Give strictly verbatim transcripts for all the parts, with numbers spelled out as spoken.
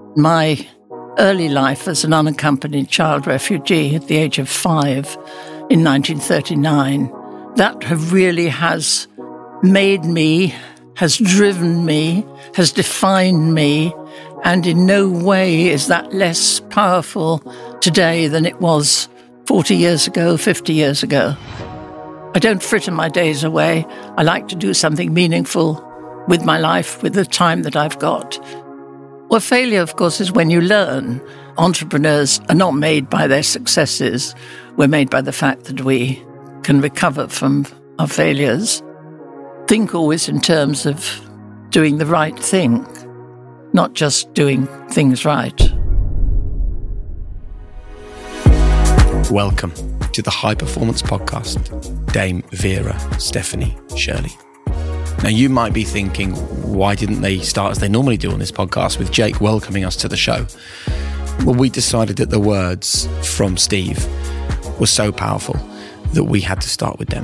My early life as an unaccompanied child refugee at the age of five in nineteen thirty-nine, that really has made me, has driven me, has defined me, and in no way is that less powerful today than it was forty years ago, fifty years ago. I don't fritter my days away. I like to do something meaningful with my life, with the time that I've got. Well, failure, of course, is when you learn. Entrepreneurs are not made by their successes. We're made by the fact that we can recover from our failures. Think always in terms of doing the right thing, not just doing things right. Welcome to the High Performance Podcast, Dame Vera Stephanie Shirley. Now, you might be thinking, why didn't they start as they normally do on this podcast with Jake welcoming us to the show? Well, we decided that the words from Steve were so powerful that we had to start with them.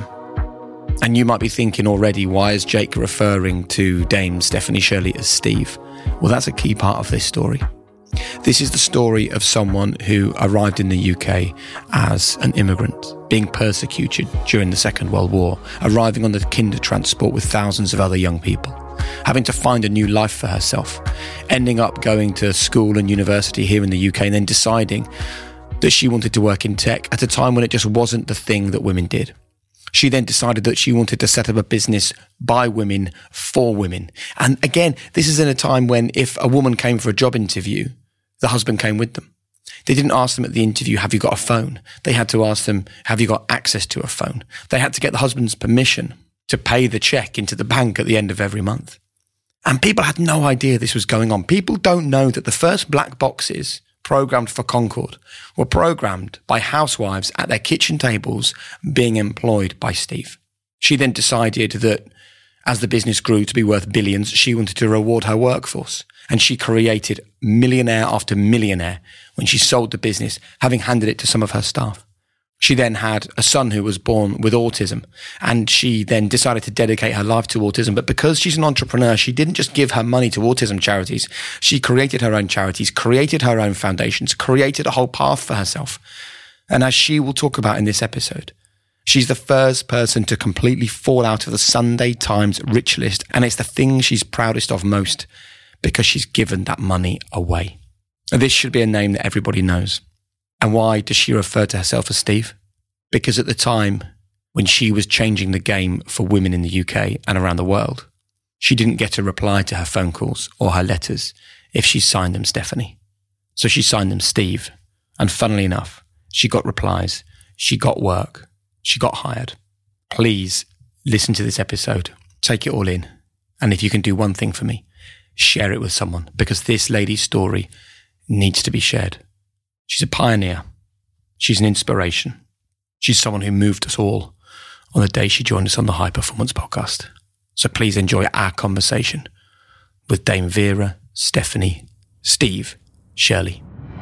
And you might be thinking already, why is Jake referring to Dame Stephanie Shirley as Steve? Well, that's a key part of this story. This is the story of someone who arrived in the U K as an immigrant, being persecuted during the Second World War, arriving on the Kinder transport with thousands of other young people, having to find a new life for herself, ending up going to school and university here in the U K, and then deciding that she wanted to work in tech at a time when it just wasn't the thing that women did. She then decided that she wanted to set up a business by women, for women. And again, this is in a time when if a woman came for a job interview, the husband came with them. They didn't ask them at the interview, have you got a phone? They had to ask them, have you got access to a phone? They had to get the husband's permission to pay the check into the bank at the end of every month. And people had no idea this was going on. People don't know that the first black boxes programmed for Concord were programmed by housewives at their kitchen tables being employed by Steve. She then decided that as the business grew to be worth billions, she wanted to reward her workforce. And she created millionaire after millionaire when she sold the business, having handed it to some of her staff. She then had a son who was born with autism, and she then decided to dedicate her life to autism. But because she's an entrepreneur, she didn't just give her money to autism charities. She created her own charities, created her own foundations, created a whole path for herself. And as she will talk about in this episode, she's the first person to completely fall out of the Sunday Times rich list, and it's the thing she's proudest of most, because she's given that money away. This should be a name that everybody knows. And why does she refer to herself as Steve? Because at the time when she was changing the game for women in the U K and around the world, she didn't get a reply to her phone calls or her letters if she signed them Stephanie. So she signed them Steve. And funnily enough, she got replies, she got work, she got hired. Please listen to this episode, take it all in. And if you can do one thing for me, share it with someone, because this lady's story needs to be shared. She's a pioneer. She's an inspiration. She's someone who moved us all on the day she joined us on the High Performance Podcast. So please enjoy our conversation with Dame Vera, Stephanie, Steve, Shirley.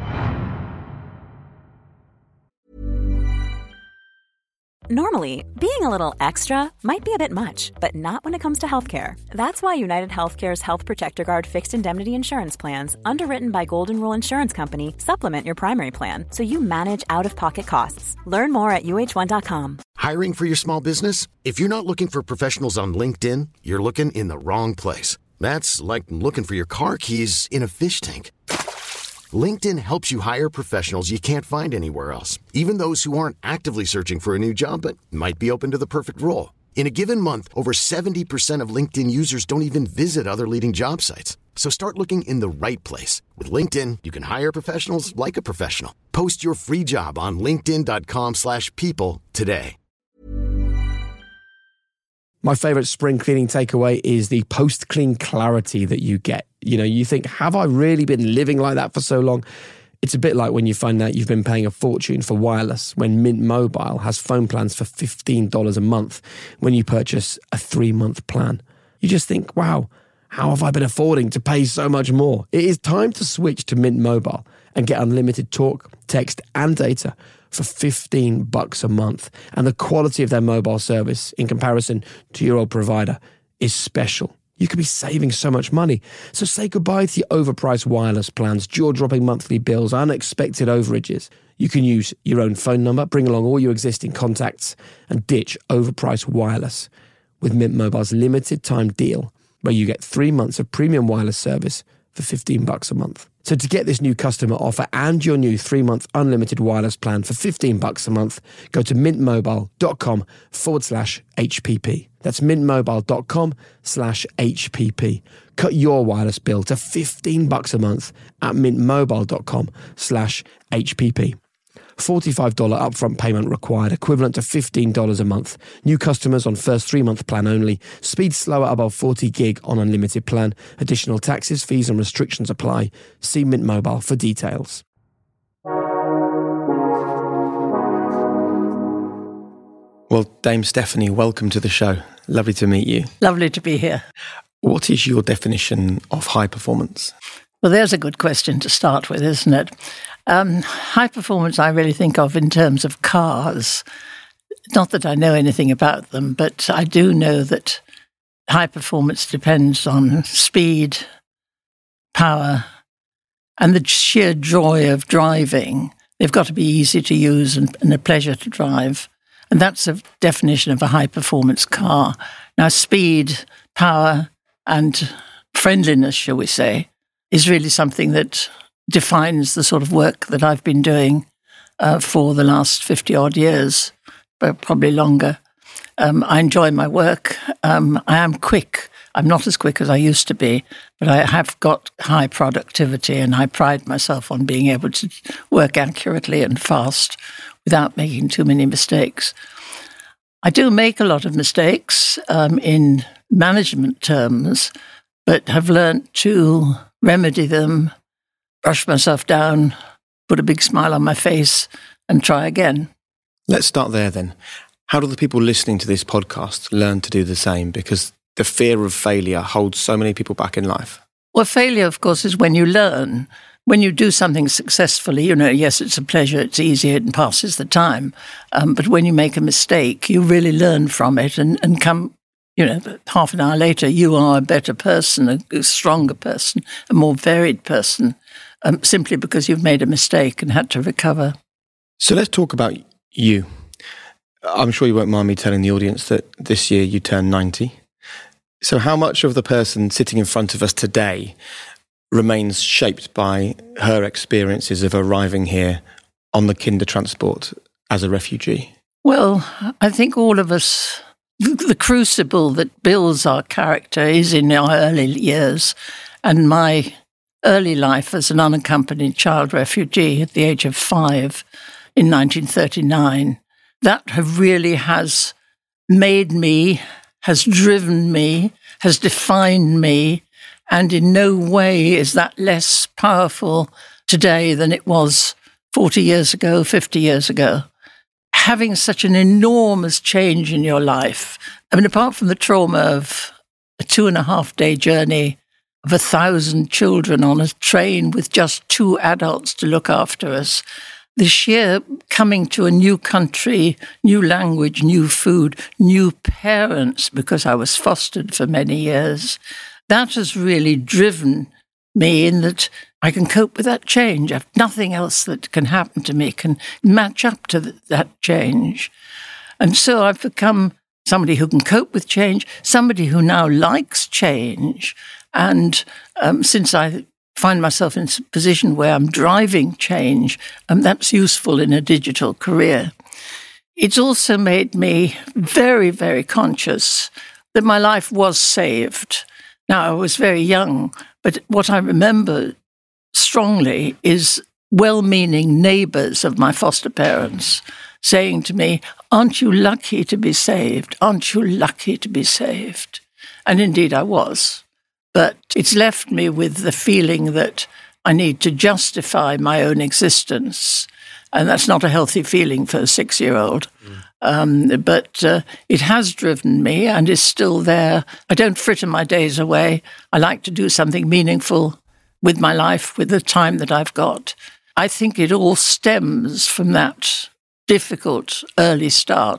Normally, being a little extra might be a bit much, but not when it comes to healthcare. That's why United Healthcare's Health Protector Guard fixed indemnity insurance plans, underwritten by Golden Rule Insurance Company, supplement your primary plan so you manage out-of-pocket costs. Learn more at U H one dot com. Hiring for your small business? If you're not looking for professionals on LinkedIn, you're looking in the wrong place. That's like looking for your car keys in a fish tank. LinkedIn helps you hire professionals you can't find anywhere else, even those who aren't actively searching for a new job but might be open to the perfect role. In a given month, over seventy percent of LinkedIn users don't even visit other leading job sites. So start looking in the right place. With LinkedIn, you can hire professionals like a professional. Post your free job on linkedin dot com slash people today. My favourite spring cleaning takeaway is the post-clean clarity that you get. You know, you think, have I really been living like that for so long? It's a bit like when you find out you've been paying a fortune for wireless when Mint Mobile has phone plans for fifteen dollars a month when you purchase a three-month plan. You just think, wow, how have I been affording to pay so much more? It is time to switch to Mint Mobile and get unlimited talk, text and data for fifteen bucks a month. And the quality of their mobile service in comparison to your old provider is special. you could be saving so much money. So say goodbye to your overpriced wireless plans, jaw-dropping monthly bills, unexpected overages. You can use your own phone number, bring along all your existing contacts, and ditch overpriced wireless with Mint Mobile's limited time deal, where you get three months of premium wireless service for fifteen bucks a month. So to get this new customer offer and your new three-month unlimited wireless plan for fifteen bucks a month, go to mintmobile.com forward slash HPP. That's mintmobile.com slash HPP. Cut your wireless bill to fifteen bucks a month at mintmobile.com slash HPP. forty-five dollars upfront payment required, equivalent to fifteen dollars a month. New customers on first three-month plan only. Speed slower above forty gig on unlimited plan. Additional taxes, fees and restrictions apply. See Mint Mobile for details. Well, Dame Stephanie, welcome to the show. Lovely to meet you. Lovely to be here. What is your definition of high performance? Well, there's a good question to start with, isn't it? Um, high performance I really think of in terms of cars. Not that I know anything about them, but I do know that high performance depends on speed, power, and the sheer joy of driving. They've got to be easy to use and, and a pleasure to drive. And that's a definition of a high-performance car. Now, speed, power, and friendliness, shall we say, is really something that defines the sort of work that I've been doing uh, for the last fifty-odd years, but probably longer. Um, I enjoy my work. Um, I am quick. I'm not as quick as I used to be, but I have got high productivity, and I pride myself on being able to work accurately and fast without making too many mistakes. I do make a lot of mistakes um, in management terms, but have learnt to remedy them, brush myself down, put a big smile on my face, and try again. Let's start there then. How do the people listening to this podcast learn to do the same? Because the fear of failure holds so many people back in life. Well, failure, of course, is when you learn. When you do something successfully, you know, yes, it's a pleasure, it's easy, it passes the time. Um, but when you make a mistake, you really learn from it and, and come, you know, half an hour later, you are a better person, a, a stronger person, a more varied person, um, simply because you've made a mistake and had to recover. So let's talk about you. I'm sure you won't mind me telling the audience that this year you turned ninety. So how much of the person sitting in front of us today remains shaped by her experiences of arriving here on the Kindertransport as a refugee? Well, I think all of us, the crucible that builds our character is in our early years. And my early life as an unaccompanied child refugee at the age of five in nineteen thirty-nine, that really has made me, has driven me, has defined me. And in no way is that less powerful today than it was forty years ago, fifty years ago. Having such an enormous change in your life, I mean, apart from the trauma of a two and a half day journey of a thousand children on a train with just two adults to look after us, the sheer coming to a new country, new language, new food, new parents, because I was fostered for many years, that has really driven me in that I can cope with that change. I've nothing else that can happen to me can match up to th- that change. And so I've become somebody who can cope with change, somebody who now likes change. And um, since I find myself in a position where I'm driving change, um, that's useful in a digital career. It's also made me very, very conscious that my life was saved. Now, I was very young, but what I remember strongly is well-meaning neighbours of my foster parents saying to me, "Aren't you lucky to be saved? Aren't you lucky to be saved?" And indeed I was. But it's left me with the feeling that I need to justify my own existence. And that's not a healthy feeling for a six-year-old. Mm. Um, but uh, it has driven me and is still there. I don't fritter my days away. I like to do something meaningful with my life, with the time that I've got. I think it all stems from that difficult early start.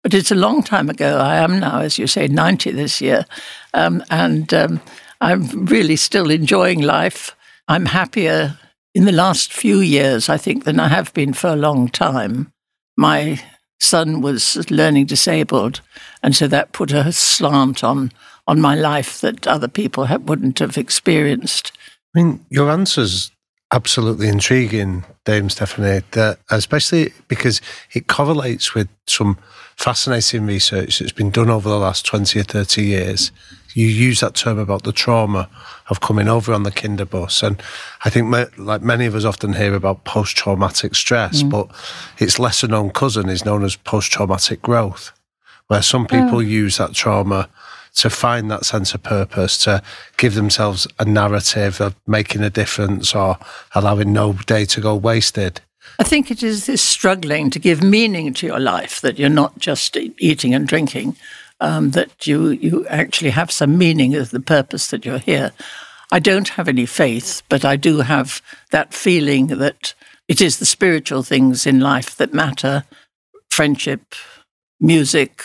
But it's a long time ago. I am now, as you say, ninety this year. Um, and um, I'm really still enjoying life. I'm happier in the last few years, I think, than I have been for a long time. My son was learning disabled, and so that put a slant on, on my life that other people have, wouldn't have experienced. I mean, your answer's absolutely intriguing, Dame Stephanie, that especially because it correlates with some fascinating research that's been done over the last twenty or thirty years. You use that term about the trauma of coming over on the kinder bus. And I think, like many of us often hear about post-traumatic stress, mm. but its lesser-known cousin is known as post-traumatic growth, where some people oh. use that trauma to find that sense of purpose, to give themselves a narrative of making a difference or allowing no day to go wasted. I think it is this struggling to give meaning to your life, that you're not just eating and drinking, um, that you, you actually have some meaning of the purpose that you're here. I don't have any faith, but I do have that feeling that it is the spiritual things in life that matter: friendship, music,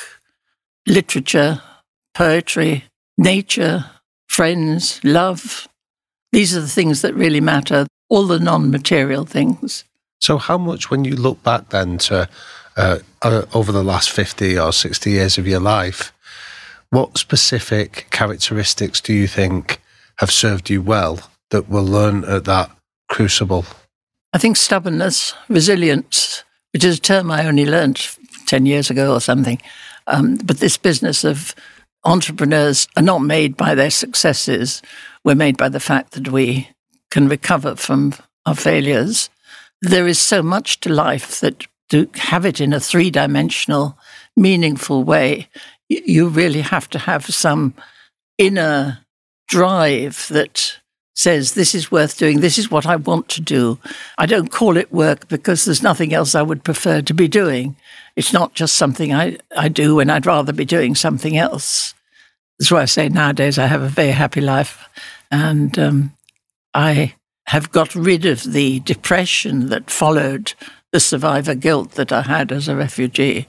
literature, poetry, nature, friends, love. These are the things that really matter, all the non-material things. So how much, when you look back then to uh, uh, over the last fifty or sixty years of your life, what specific characteristics do you think have served you well that were learned at that crucible? I think stubbornness, resilience, which is a term I only learned ten years ago or something. Um, but this business of entrepreneurs are not made by their successes. We're made by the fact that we can recover from our failures. There is so much to life that to have it in a three-dimensional, meaningful way, you really have to have some inner drive that says, this is worth doing, this is what I want to do. I don't call it work because there's nothing else I would prefer to be doing. It's not just something I, I do when I'd rather be doing something else. That's why I say nowadays I have a very happy life, and um, I have got rid of the depression that followed the survivor guilt that I had as a refugee.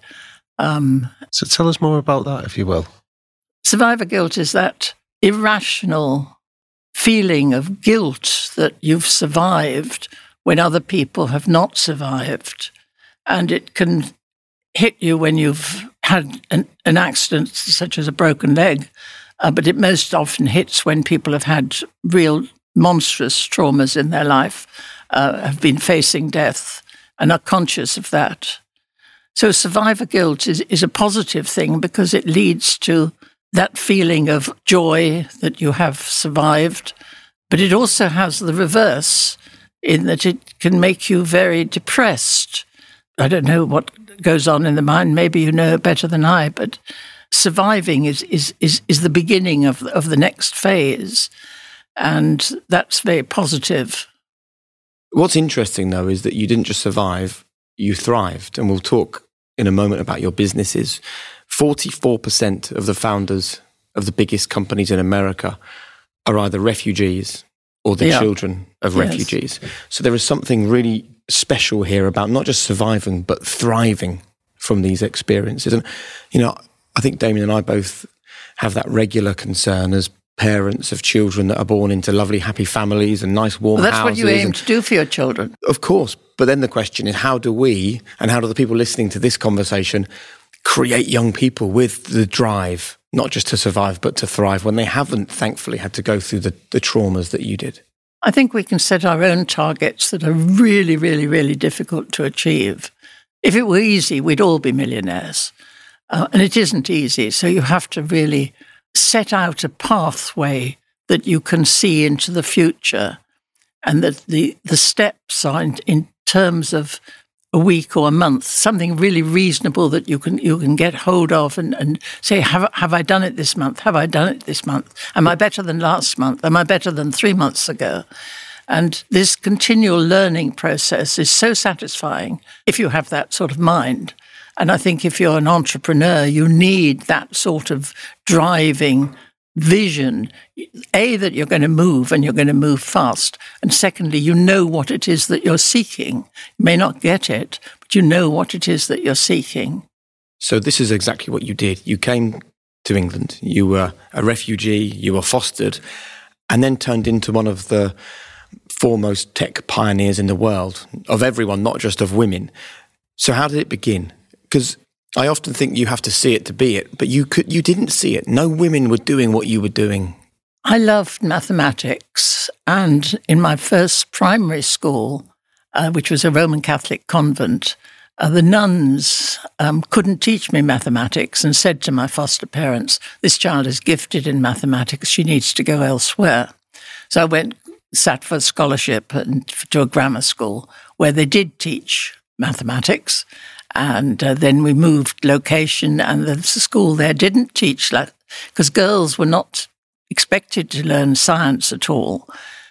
Um, so tell us more about that, if you will. Survivor guilt is that irrational feeling of guilt that you've survived when other people have not survived. And it can hit you when you've had an, an accident such as a broken leg, uh, but it most often hits when people have had real monstrous traumas in their life, uh, have been facing death and are conscious of that. So survivor guilt is, is a positive thing because it leads to that feeling of joy that you have survived, but it also has the reverse in that it can make you very depressed. I don't know what goes on in the mind. Maybe you know better than I, but surviving is is is, is the beginning of, of the next phase, and that's very positive. What's interesting, though, is that you didn't just survive, you thrived, and we'll talk in a moment about your businesses. forty-four percent of the founders of the biggest companies in America are either refugees or the yeah. children of yes. refugees. So there is something really special here about not just surviving, but thriving from these experiences. And, you know, I think Damien and I both have that regular concern as parents of children that are born into lovely, happy families and nice, warm well, that's houses. That's what you aim to do for your children. Of course. But then the question is, how do we, and how do the people listening to this conversation, create young people with the drive, not just to survive, but to thrive when they haven't, thankfully, had to go through the, the traumas that you did? I think we can set our own targets that are really, really, really difficult to achieve. If it were easy, we'd all be millionaires. Uh, and it isn't easy. So you have to really set out a pathway that you can see into the future, and that the, the steps are in, in terms of a week or a month, something really reasonable that you can you can get hold of and, and say, have, have I done it this month? Have I done it this month? Am I better than last month? Am I better than three months ago? And this continual learning process is so satisfying if you have that sort of mind. And I think if you're an entrepreneur, you need that sort of driving vision, A, that you're going to move and you're going to move fast. And secondly, you know what it is that you're seeking. You may not get it, but you know what it is that you're seeking. So this is exactly what you did. You came to England, you were a refugee, you were fostered, and then turned into one of the foremost tech pioneers in the world, of everyone, not just of women. So how did it begin? Because I often think you have to see it to be it, but you could, you didn't see it. No women were doing what you were doing. I loved mathematics, and in my first primary school, uh, which was a Roman Catholic convent, uh, the nuns um, couldn't teach me mathematics and said to my foster parents, this child is gifted in mathematics, she needs to go elsewhere. So I went, sat for a scholarship and to a grammar school where they did teach mathematics. And uh, then we moved location, and the school there didn't teach, because girls were not expected to learn science at all.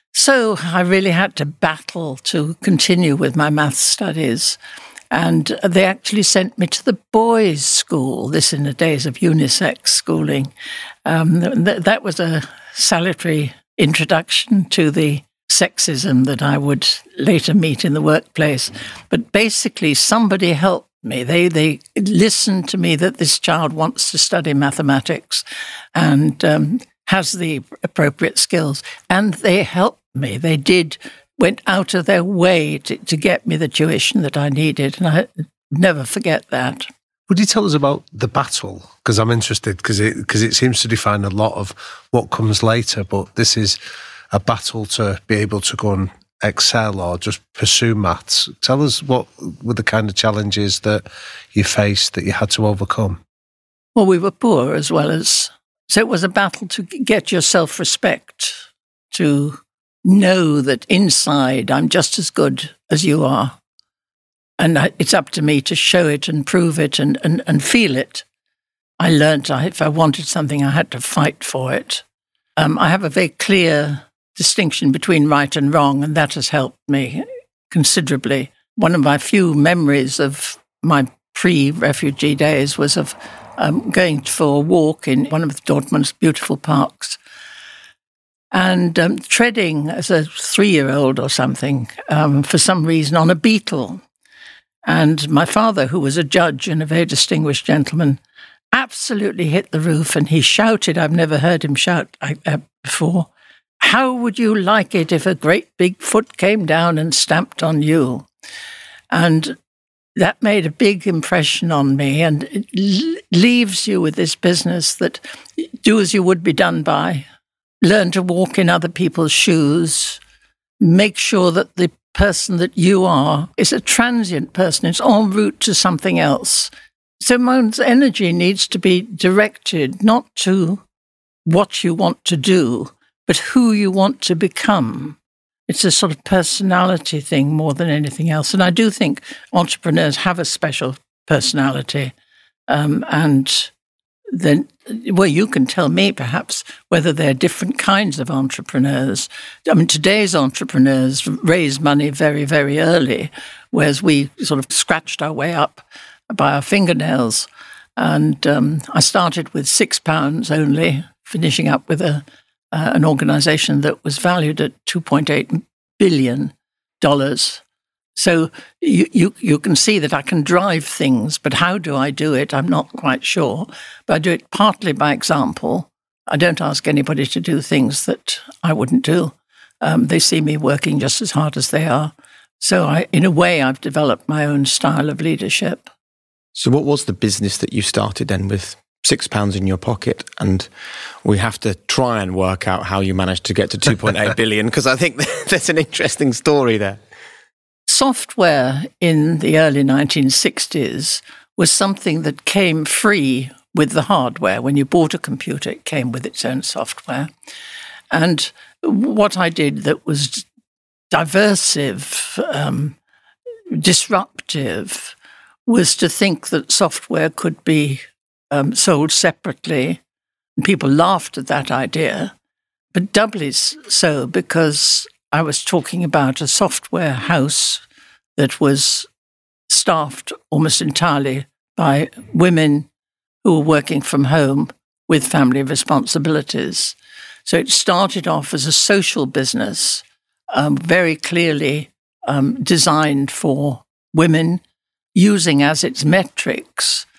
So I really had to battle to continue with my maths studies. And they actually sent me to the boys' school, this in the days of unisex schooling. Um, th- that was a salutary introduction to the sexism that I would later meet in the workplace. But basically, somebody helped me. They they listened to me that this child wants to study mathematics and um, has the appropriate skills. And they helped me. They did, went out of their way to, to get me the tuition that I needed. And I never forget that. Would you tell us about the battle? Because I'm interested, because it, because it seems to define a lot of what comes later. But this is a battle to be able to go and excel or just pursue maths. Tell us what were the kind of challenges that you faced that you had to overcome? Well, we were poor as well as... So it was a battle to get your self-respect, to know that inside I'm just as good as you are. And it's up to me to show it and prove it and, and, and feel it. I learned I, if I wanted something, I had to fight for it. Um, I have a very clear distinction between right and wrong, and that has helped me considerably. One of my few memories of my pre-refugee days was of um, going for a walk in one of Dortmund's beautiful parks and um, treading as a three-year-old or something, um, for some reason, on a beetle. And my father, who was a judge and a very distinguished gentleman, absolutely hit the roof, and he shouted, I've never heard him shout like that before, how would you like it if a great big foot came down and stamped on you? And that made a big impression on me, and it leaves you with this business that do as you would be done by, learn to walk in other people's shoes, make sure that the person that you are is a transient person, it's en route to something else. So one's energy needs to be directed not to what you want to do, but who you want to become. It's a sort of personality thing more than anything else. And I do think entrepreneurs have a special personality. Um, and then, well, you can tell me perhaps whether there are different kinds of entrepreneurs. I mean, today's entrepreneurs raise money very, very early, whereas we sort of scratched our way up by our fingernails. And um, I started with six pounds only, finishing up with a uh, an organisation that was valued at two point eight billion dollars. So you, you you can see that I can drive things, but how do I do it? I'm not quite sure. But I do it partly by example. I don't ask anybody to do things that I wouldn't do. Um, they see me working just as hard as they are. So I, in a way, I've developed my own style of leadership. So what was the business that you started then with six pounds in your pocket? And we have to try and work out how you managed to get to two point eight billion, because I think there's an interesting story there. Software in the early nineteen sixties was something that came free with the hardware. When you bought a computer, it came with its own software. And what I did that was diversive, um, disruptive, was to think that software could be um, sold separately. And people laughed at that idea, but doubly so because I was talking about a software house that was staffed almost entirely by women who were working from home with family responsibilities. So it started off as a social business, um, very clearly um, designed for women, using as its metrics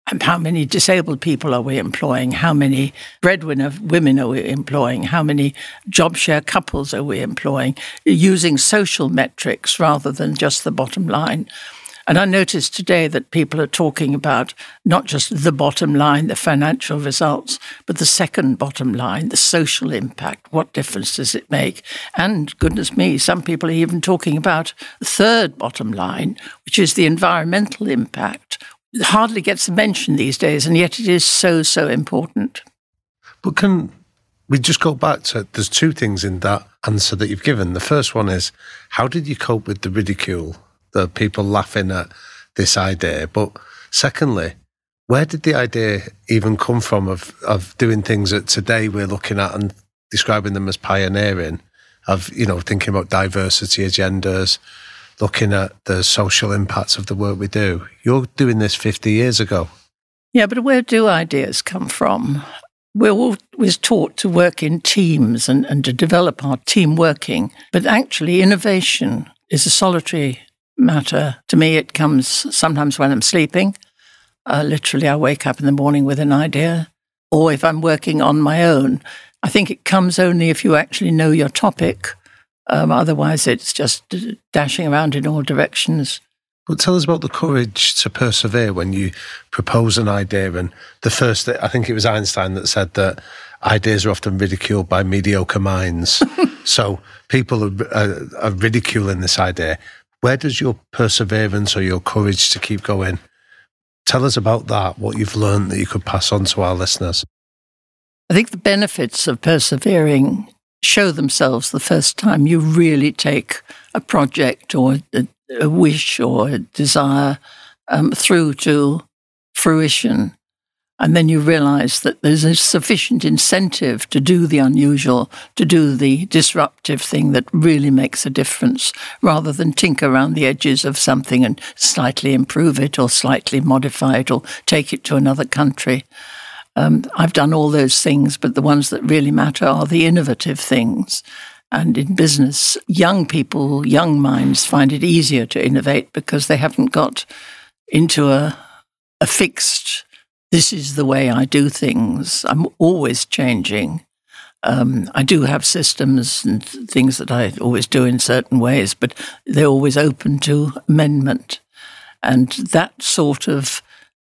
And how many disabled people are we employing? How many breadwinner women are we employing? How many job share couples are we employing? Using social metrics rather than just the bottom line. And I noticed today that people are talking about not just the bottom line, the financial results, but the second bottom line, the social impact. What difference does it make? And goodness me, some people are even talking about the third bottom line, which is the environmental impact. It hardly gets mentioned these days, and yet it is so, so important. But can we just go back to, there's two things in that answer that you've given. The first one is, how did you cope with the ridicule, the people laughing at this idea? But secondly, where did the idea even come from of, of doing things that today we're looking at and describing them as pioneering, of, you know, thinking about diversity agendas, looking at the social impacts of the work we do? You're doing this fifty years ago. Yeah, but where do ideas come from? We're always taught to work in teams and, and to develop our team working. But actually, innovation is a solitary matter. To me, it comes sometimes when I'm sleeping. Uh, literally, I wake up in the morning with an idea. Or if I'm working on my own, I think it comes only if you actually know your topic. Um, otherwise, it's just dashing around in all directions. But tell us about the courage to persevere when you propose an idea. And the first, I think it was Einstein that said that ideas are often ridiculed by mediocre minds. So people are, are, are ridiculing this idea. Where does your perseverance or your courage to keep going? Tell us about that, what you've learned that you could pass on to our listeners. I think the benefits of persevering show themselves the first time you really take a project or a, a wish or a desire um, through to fruition. And then you realize that there's a sufficient incentive to do the unusual, to do the disruptive thing that really makes a difference, rather than tinker around the edges of something and slightly improve it or slightly modify it or take it to another country. Um, I've done all those things, but the ones that really matter are the innovative things. And in business, young people, young minds find it easier to innovate because they haven't got into a, a fixed, this is the way I do things. I'm always changing. Um, I do have systems and things that I always do in certain ways, but they're always open to amendment. And that sort of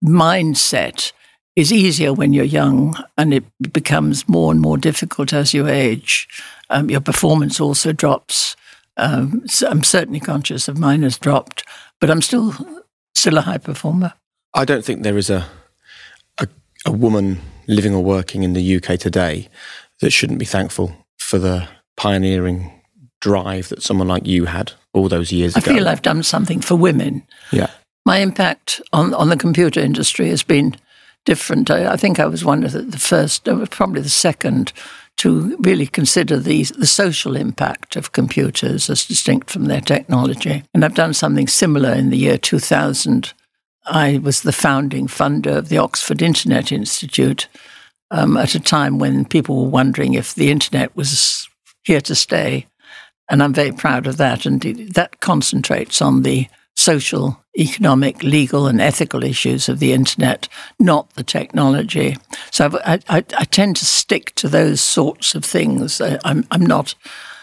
mindset is easier when you're young, and it becomes more and more difficult as you age. Um, your performance also drops. Um, so I'm certainly conscious of mine has dropped, but I'm still still a high performer. I don't think there is a, a a woman living or working in the U K today that shouldn't be thankful for the pioneering drive that someone like you had all those years I ago. I feel I've done something for women. Yeah. My impact on, on the computer industry has been different. I, I think I was one of the, the first, probably the second, to really consider the, the social impact of computers as distinct from their technology. And I've done something similar in the year two thousand. I was the founding funder of the Oxford Internet Institute um, at a time when people were wondering if the internet was here to stay. And I'm very proud of that. And that concentrates on the social, economic, legal and ethical issues of the internet, not the technology. So I, I, I tend to stick to those sorts of things. I, I'm, I'm not,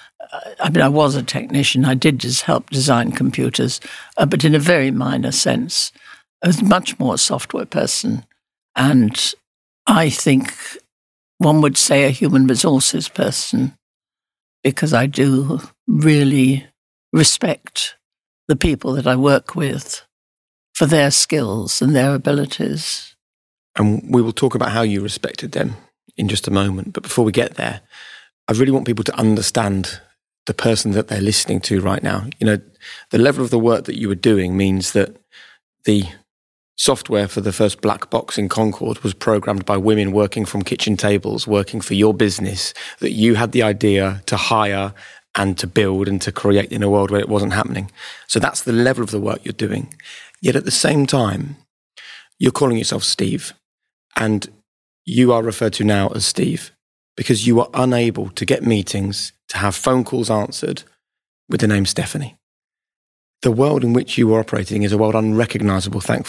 I mean, I was a technician. I did just help design computers, uh, but in a very minor sense. I was much more a software person. And I think one would say a human resources person, because I do really respect the people that I work with for their skills and their abilities. And we will talk about how you respected them in just a moment. But before we get there, I really want people to understand the person that they're listening to right now. You know, the level of the work that you were doing means that the software for the first black box in Concorde was programmed by women working from kitchen tables, working for your business, that you had the idea to hire and to build and to create in a world where it wasn't happening. So that's the level of the work you're doing. Yet at the same time, you're calling yourself Steve, and you are referred to now as Steve because you are unable to get meetings, to have phone calls answered with the name Stephanie. The world in which you are operating is a world unrecognizable, thankfully,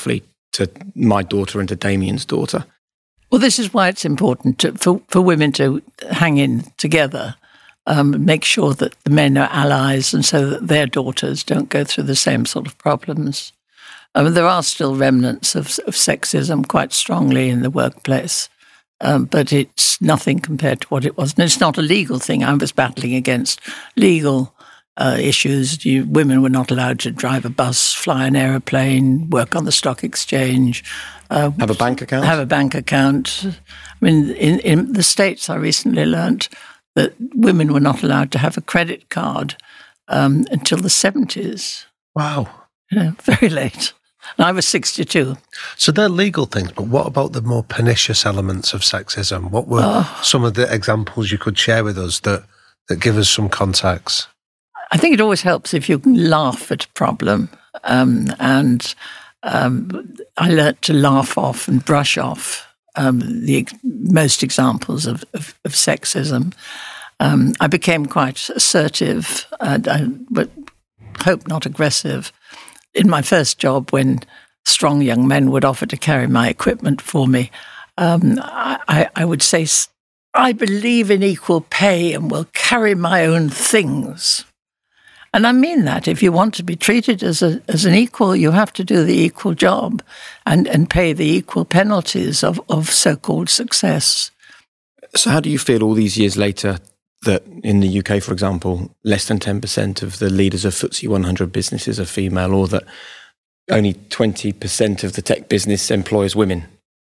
to my daughter and to Damien's daughter. Well, this is why it's important to, for, for women to hang in together, um, make sure that the men are allies and so that their daughters don't go through the same sort of problems. I mean, there are still remnants of, of sexism quite strongly in the workplace, um, but it's nothing compared to what it was. And it's not a legal thing. I was battling against legal uh, issues. You, women were not allowed to drive a bus, fly an aeroplane, work on the stock exchange. Uh, have a bank account? Have a bank account. I mean, in, in the States, I recently learnt that women were not allowed to have a credit card um, until the seventies. Wow. Yeah, very late. And I was sixty-two. So they're legal things, but what about the more pernicious elements of sexism? What were oh. some of the examples you could share with us that, that give us some context? I think it always helps if you can laugh at a problem. Um, and um, I learnt to laugh off and brush off um, the ex- most examples of, of, of sexism. Um, I became quite assertive, and I, but hope not aggressive. In my first job, when strong young men would offer to carry my equipment for me, um, I, I would say, I believe in equal pay and will carry my own things. And I mean that. If you want to be treated as a, as an equal, you have to do the equal job and, and pay the equal penalties of, of so-called success. So how do you feel all these years later that in the U K, for example, less than ten percent of the leaders of F T S E one hundred businesses are female, or that only twenty percent of the tech business employs women?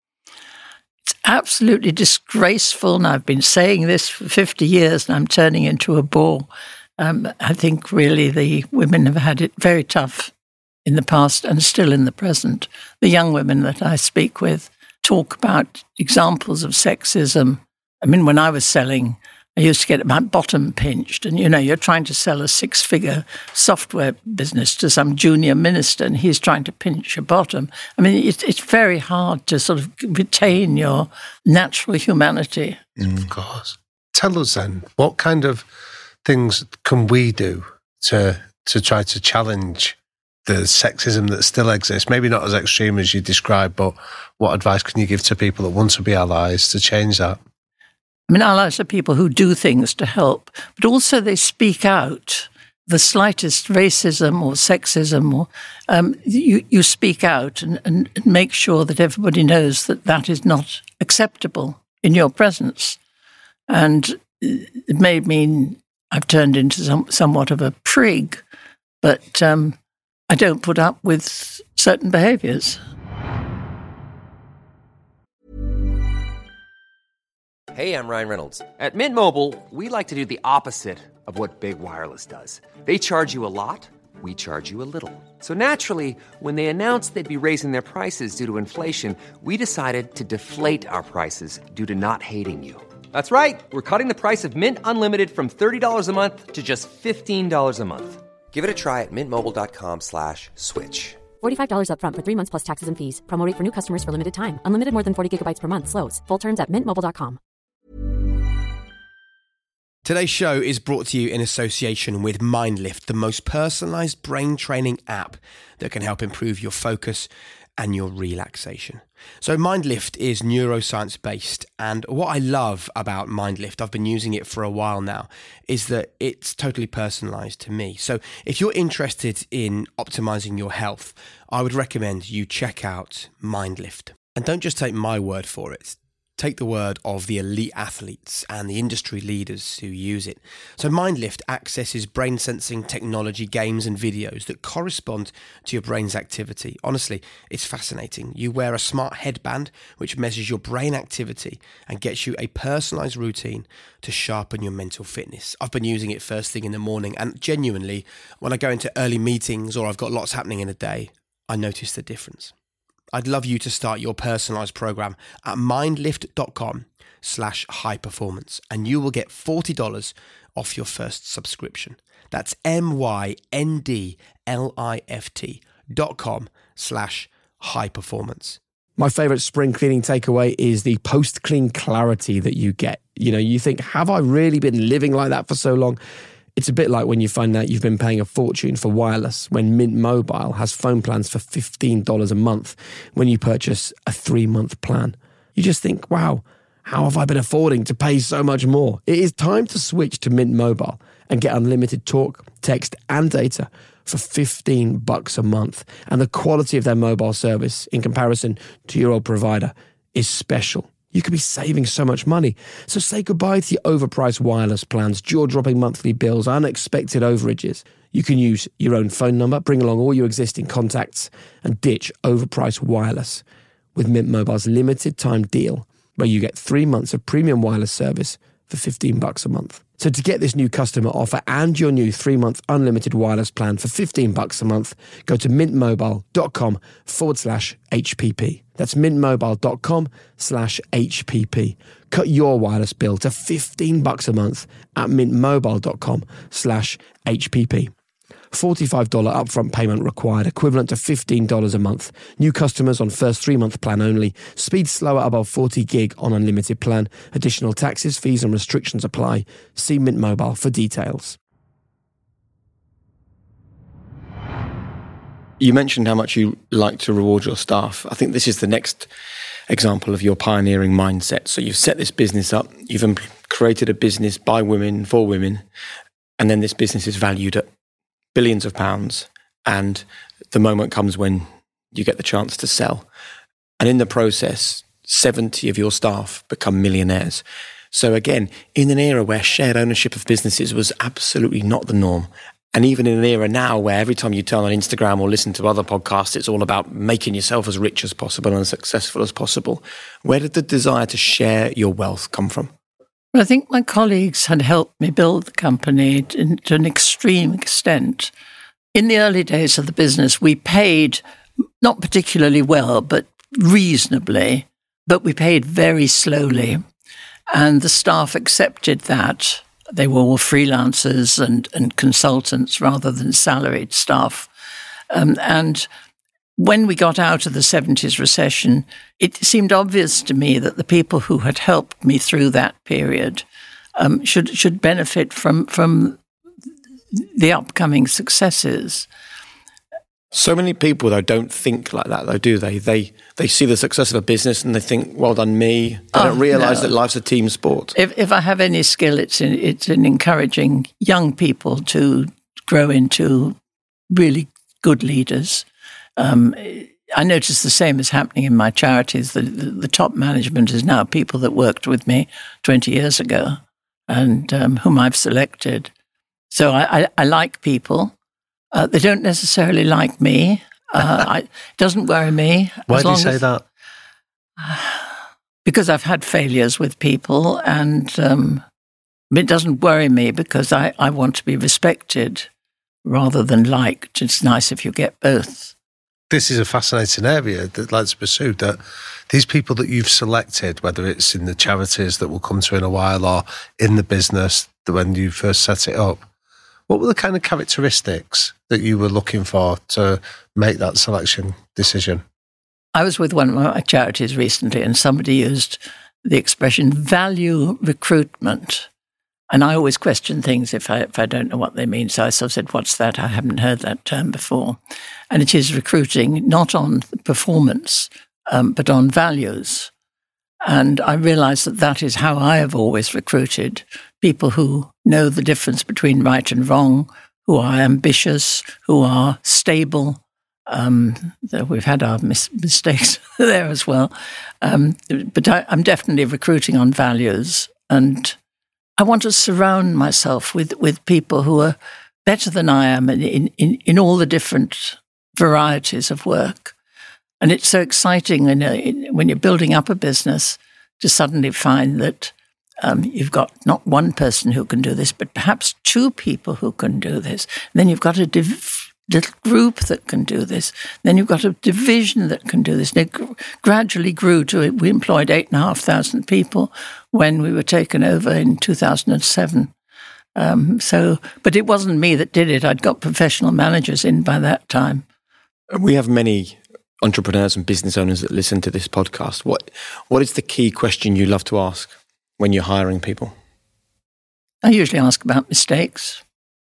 It's absolutely disgraceful, and I've been saying this for fifty years, and I'm turning into a bore. Um, I think really the women have had it very tough in the past and still in the present. The young women that I speak with talk about examples of sexism. I mean, when I was selling, I used to get my bottom pinched, and, you know, you're trying to sell a six-figure software business to some junior minister, and he's trying to pinch your bottom. I mean, it's, it's very hard to sort of retain your natural humanity. Mm. Of course. Tell us then, what kind of things can we do to to try to challenge the sexism that still exists? Maybe not as extreme as you described, but what advice can you give to people that want to be allies to change that? I mean, allies are people who do things to help, but also they speak out. The slightest racism or sexism, or um, you, you speak out and, and make sure that everybody knows that that is not acceptable in your presence. And it may mean I've turned into some, somewhat of a prig, but um, I don't put up with certain behaviours. Hey, I'm Ryan Reynolds. At Mint Mobile, we like to do the opposite of what Big Wireless does. They charge you a lot, we charge you a little. So naturally, when they announced they'd be raising their prices due to inflation, we decided to deflate our prices due to not hating you. That's right. We're cutting the price of Mint Unlimited from thirty dollars a month to just fifteen dollars a month. Give it a try at mintmobile.com slash switch. forty-five dollars up front for three months plus taxes and fees. Promo rate for new customers for limited time. Unlimited more than forty gigabytes per month. Slows full terms at mint mobile dot com. Today's show is brought to you in association with MindLift, the most personalised brain training app that can help improve your focus and your relaxation. So MindLift is neuroscience based, and what I love about MindLift, I've been using it for a while now, is that it's totally personalised to me. So if you're interested in optimising your health, I would recommend you check out MindLift. And don't just take my word for it. Take the word of the elite athletes and the industry leaders who use it. So MindLift accesses brain sensing technology, games and videos that correspond to your brain's activity. Honestly, it's fascinating. You wear a smart headband which measures your brain activity and gets you a personalized routine to sharpen your mental fitness. I've been using it first thing in the morning, and genuinely, when I go into early meetings or I've got lots happening in a day, I notice the difference. I'd love you to start your personalized program at mindlift.com slash high performance, and you will get forty dollars off your first subscription. That's M-Y-N-D-L-I-F-T dot com slash high performance. My favorite spring cleaning takeaway is the post-clean clarity that you get. You know, you think, have I really been living like that for so long? It's a bit like when you find out you've been paying a fortune for wireless when Mint Mobile has phone plans for fifteen dollars a month when you purchase a three-month plan. You just think, wow, how have I been affording to pay so much more? It is time to switch to Mint Mobile and get unlimited talk, text, and data for fifteen bucks a month. And the quality of their mobile service in comparison to your old provider is special. You could be saving so much money. So say goodbye to your overpriced wireless plans, jaw-dropping monthly bills, unexpected overages. You can use your own phone number, bring along all your existing contacts, and ditch overpriced wireless with Mint Mobile's limited time deal, where you get three months of premium wireless service for fifteen bucks a month. So to get this new customer offer and your new three-month unlimited wireless plan for fifteen bucks a month, go to mintmobile.com forward slash HPP. That's mintmobile.com slash HPP. Cut your wireless bill to fifteen bucks a month at mintmobile.com slash HPP. forty-five dollars upfront payment required, equivalent to fifteen dollars a month. New customers on first three-month plan only. Speed slower above forty gig on unlimited plan. Additional taxes, fees and restrictions apply. See Mint Mobile for details. You mentioned how much you like to reward your staff. I think this is the next example of your pioneering mindset. So you've set this business up, you've imp- created a business by women, for women, and then this business is valued at billions of pounds, and the moment comes when you get the chance to sell. And in the process, seventy of your staff become millionaires. So again, in an era where shared ownership of businesses was absolutely not the norm, and even in an era now where every time you turn on Instagram or listen to other podcasts, it's all about making yourself as rich as possible and as successful as possible, where did the desire to share your wealth come from? Well, I think my colleagues had helped me build the company to, to an extreme extent. In the early days of the business, we paid not particularly well, but reasonably, but we paid very slowly. And the staff accepted that. They were all freelancers and, and consultants rather than salaried staff. Um, and when we got out of the seventies recession, it seemed obvious to me that the people who had helped me through that period um, should should benefit from from the upcoming successes. So many people, though, don't think like that, though, do they? They they see the success of a business and they think, well done me. They oh, don't realise no. that life's a team sport. If, if I have any skill, it's in, it's in encouraging young people to grow into really good leaders. Um, I notice the same is happening in my charities. The, the, the top management is now people that worked with me twenty years ago and um, whom I've selected. So I, I, I like people. Uh, they don't necessarily like me. Uh, I, it doesn't worry me. Why do you say as, that? Because I've had failures with people, and um, it doesn't worry me because I, I want to be respected rather than liked. It's nice if you get both. This is a fascinating area that let's pursue, that these people that you've selected, whether it's in the charities that we'll come to in a while or in the business when you first set it up, what were the kind of characteristics that you were looking for to make that selection decision? I was with one of my charities recently and somebody used the expression value recruitment. And I always question things if I if I don't know what they mean. So I sort of said, what's that? I haven't heard that term before. And it is recruiting not on performance, um, but on values. And I realized that that is how I have always recruited people who know the difference between right and wrong, who are ambitious, who are stable. Um, we've had our mis- mistakes there as well. Um, but I, I'm definitely recruiting on values. And I want to surround myself with, with people who are better than I am in, in, in all the different varieties of work. And it's so exciting when, uh, when you're building up a business to suddenly find that um, you've got not one person who can do this, but perhaps two people who can do this. And then you've got a div- little group that can do this. Then you've got a division that can do this. And it gr- gradually grew to it. We employed eight and a half thousand people when we were taken over in two thousand seven. Um, so, but it wasn't me that did it. I'd got professional managers in by that time. We have many entrepreneurs and business owners that listen to this podcast. What What is the key question you love to ask when you're hiring people? I usually ask about mistakes.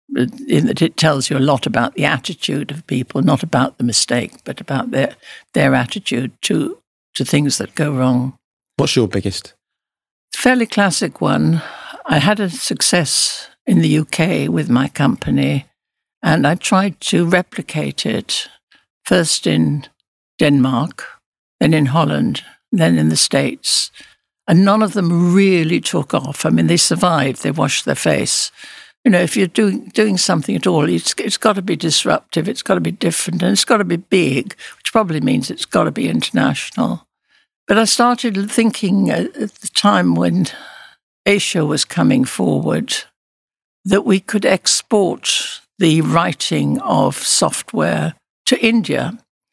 in that it tells you a lot about the attitude of people, not about the mistake, but about their their attitude to to things that go wrong. What's your biggest? Fairly classic one. I had a success in the U K with my company, and I tried to replicate it first in Denmark, then in Holland, then in the States. And none of them really took off. I mean, they survived. They washed their face. You know, if you're doing doing something at all, it's it's got to be disruptive. It's got to be different, and it's got to be big, which probably means it's got to be international. But I started thinking at the time when Asia was coming forward that we could export the writing of software to India,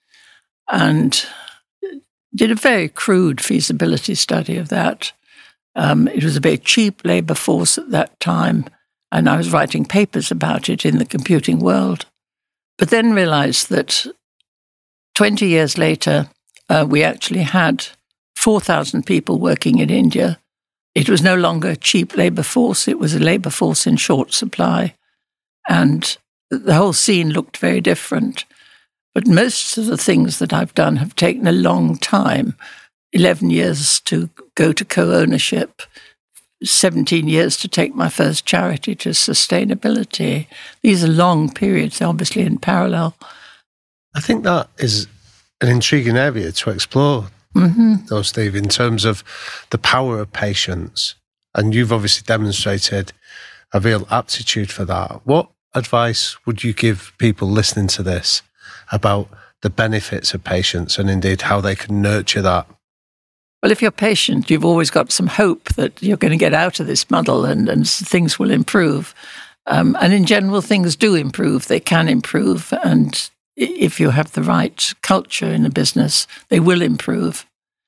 and did a very crude feasibility study of that. Um, it was a very cheap labour force at that time, and I was writing papers about it in the computing world. But then realised that twenty years later, uh, we actually had four thousand people working in India. It was no longer a cheap labour force. It was a labour force in short supply. And the whole scene looked very different. But most of the things that I've done have taken a long time, eleven years to go to co-ownership, seventeen years to take my first charity to sustainability. These are long periods, obviously in parallel. I think that is an intriguing area to explore, mm-hmm. though, Steve, in terms of the power of patience. And you've obviously demonstrated a real aptitude for that. What advice would you give people listening to this about the benefits of patience and indeed how they can nurture that? Well, if you're patient, you've always got some hope that you're going to get out of this muddle and, and things will improve. Um, and in general, things do improve. They can improve. And if you have the right culture in a business, they will improve.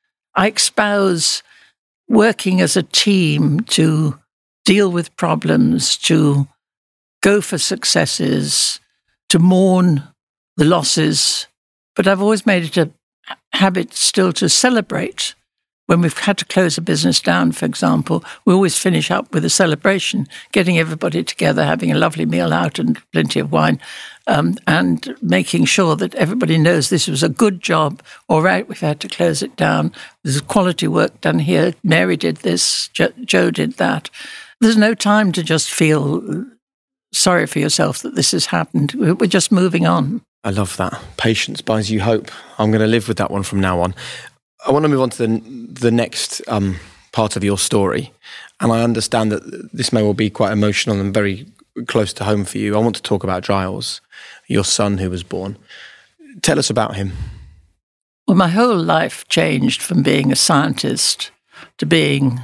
I espouse working as a team to deal with problems, to go for successes, to mourn the losses, but I've always made it a habit still to celebrate. When we've had to close a business down, for example, we always finish up with a celebration, getting everybody together, having a lovely meal out and plenty of wine, um, and making sure that everybody knows this was a good job. All right, we've had to close it down. There's quality work done here. Mary did this, jo- Joe did that. There's no time to just feel sorry for yourself that this has happened. We're just moving on. I love that. Patience buys you hope. I'm going to live with that one from now on. I want to move on to the the next um, part of your story. And I understand that this may well be quite emotional and very close to home for you. I want to talk about Giles, your son who was born. Tell us about him. Well, my whole life changed from being a scientist to being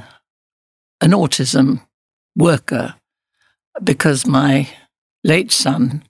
an autism worker because my late son,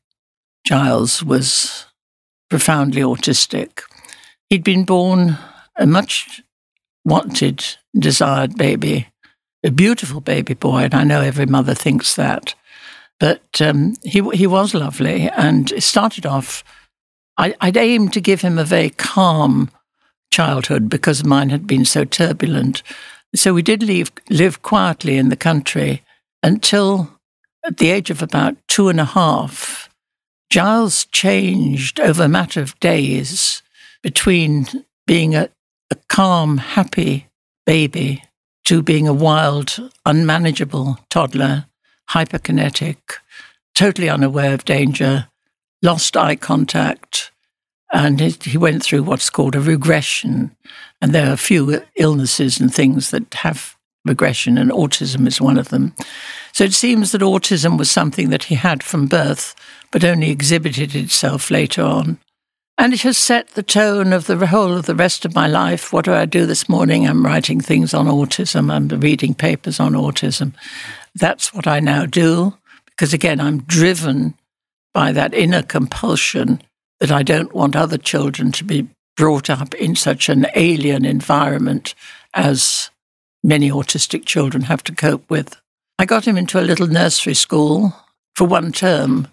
Giles, was profoundly autistic. He'd been born a much wanted, desired baby, a beautiful baby boy, and I know every mother thinks that. But um, he he was lovely, and it started off, I, I'd aimed to give him a very calm childhood because mine had been so turbulent. So we did leave, live quietly in the country until at the age of about two and a half, Giles changed over a matter of days between being a, a calm, happy baby to being a wild, unmanageable toddler, hyperkinetic, totally unaware of danger, lost eye contact, and it, he went through what's called a regression. And there are a few illnesses and things that have regression, and autism is one of them. So it seems that autism was something that he had from birth, but only exhibited itself later on. And it has set the tone of the whole of the rest of my life. What do I do this morning? I'm writing things on autism. I'm reading papers on autism. That's what I now do, because again, I'm driven by that inner compulsion that I don't want other children to be brought up in such an alien environment as many autistic children have to cope with. I got him into a little nursery school for one term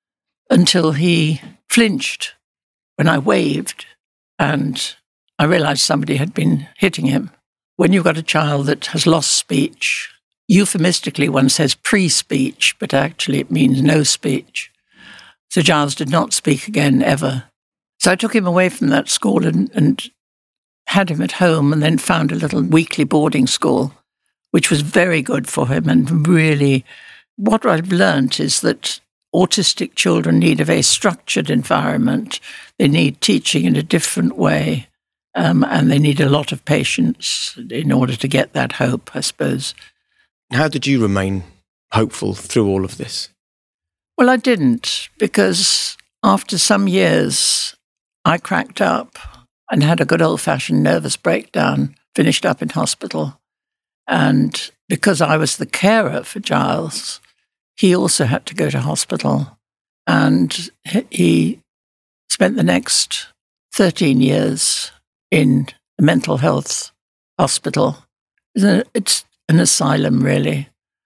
until he flinched when I waved, and I realized somebody had been hitting him. When you've got a child that has lost speech, euphemistically one says pre-speech, but actually it means no speech. So Giles did not speak again ever. So I took him away from that school and, and had him at home, and then found a little weekly boarding school, which was very good for him. And really, what I've learned is that autistic children need a very structured environment. They need teaching in a different way, um, and they need a lot of patience in order to get that hope, I suppose. How did you remain hopeful through all of this? Well, I didn't, because after some years, I cracked up and had a good old-fashioned nervous breakdown, finished up in hospital. And because I was the carer for Giles, he also had to go to hospital. And he spent the next thirteen years in a mental health hospital. It's an asylum, really,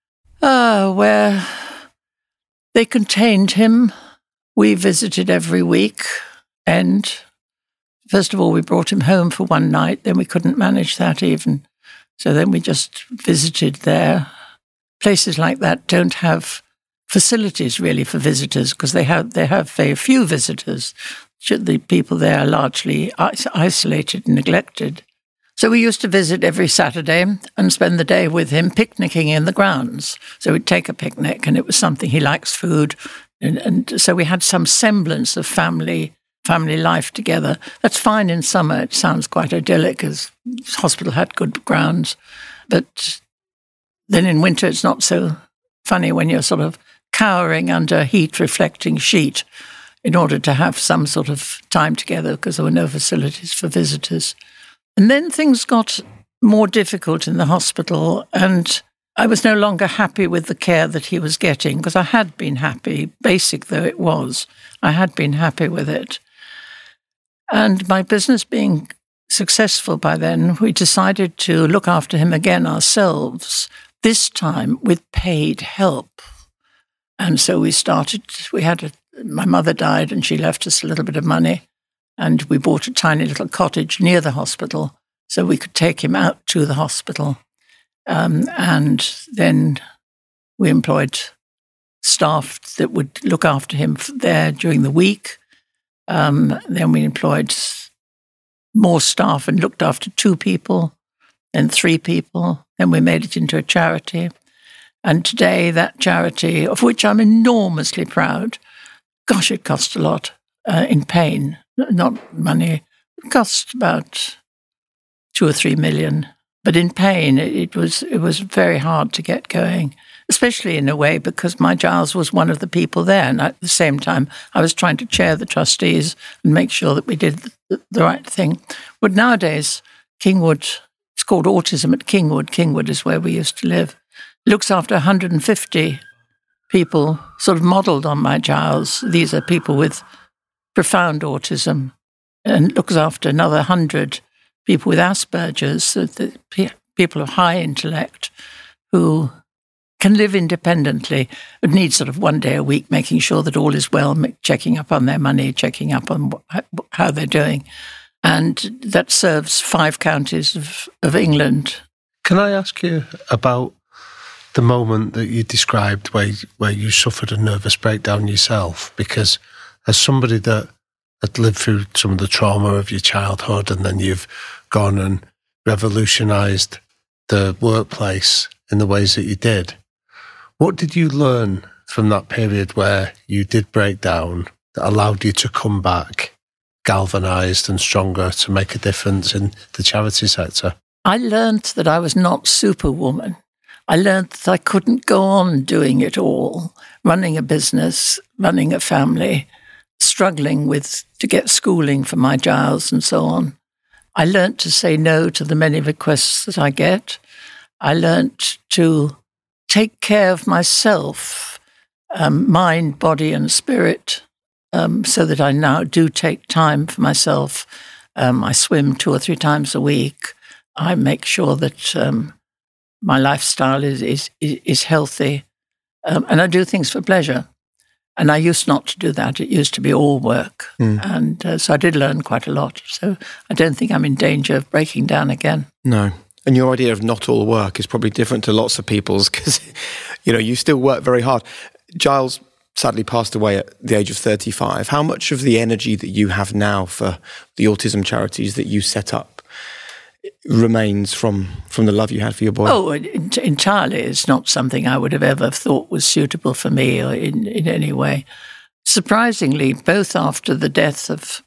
uh, where they contained him. We visited every week. And first of all, we brought him home for one night. Then we couldn't manage that even. So then we just visited there. Places like that don't have facilities really for visitors, because they have they have very few visitors. The people there are largely isolated and neglected. So we used to visit every Saturday and spend the day with him picnicking in the grounds. So we'd take a picnic, and it was something, he likes food. And, and so we had some semblance of family family life together. That's fine in summer. It sounds quite idyllic, because the hospital had good grounds. But then in winter, it's not so funny when you're sort of cowering under a heat-reflecting sheet in order to have some sort of time together, because there were no facilities for visitors. And then things got more difficult in the hospital, and I was no longer happy with the care that he was getting, because I had been happy, basic though it was. I had been happy with it. And my business being successful by then, we decided to look after him again ourselves, this time with paid help. And so we started, we had, a, my mother died and she left us a little bit of money, and we bought a tiny little cottage near the hospital so we could take him out to the hospital. Um, and then we employed staff that would look after him there during the week. Um, then we employed more staff and looked after two people, then three people. Then we made it into a charity. And today that charity, of which I'm enormously proud, gosh, it cost a lot uh, in pain, not money. It cost about two or three million. But in pain, it, it was it was very hard to get going, especially in a way because my Giles was one of the people there. And at the same time, I was trying to chair the trustees and make sure that we did the, the right thing. But nowadays, Kingwood, it's called Autism at Kingwood. Kingwood is where we used to live. Looks after one hundred fifty people, sort of modelled on my Giles. These are people with profound autism, and looks after another one hundred people with Asperger's, so the people of high intellect who can live independently, but need sort of one day a week making sure that all is well, checking up on their money, checking up on how they're doing. And that serves five counties of, of England. Can I ask you about the moment that you described where, where you suffered a nervous breakdown yourself? Because as somebody that had lived through some of the trauma of your childhood, and then you've gone and revolutionised the workplace in the ways that you did, what did you learn from that period where you did break down that allowed you to come back galvanised and stronger to make a difference in the charity sector? I learnt that I was not Superwoman. I learnt that I couldn't go on doing it all, running a business, running a family, struggling with to get schooling for my Giles and so on. I learnt to say no to the many requests that I get. I learnt to take care of myself, um, mind, body and spirit, um, so that I now do take time for myself. Um, I swim two or three times a week. I make sure that um, my lifestyle is is, is healthy. Um, and I do things for pleasure. And I used not to do that. It used to be all work. Mm. And uh, so I did learn quite a lot. So I don't think I'm in danger of breaking down again. No. And your idea of not all work is probably different to lots of people's because, you know, you still work very hard. Giles sadly passed away at the age of thirty-five. How much of the energy that you have now for the autism charities that you set up remains from, from the love you had for your boy? Oh, entirely. It's not something I would have ever thought was suitable for me or in, in any way. Surprisingly, both after the death of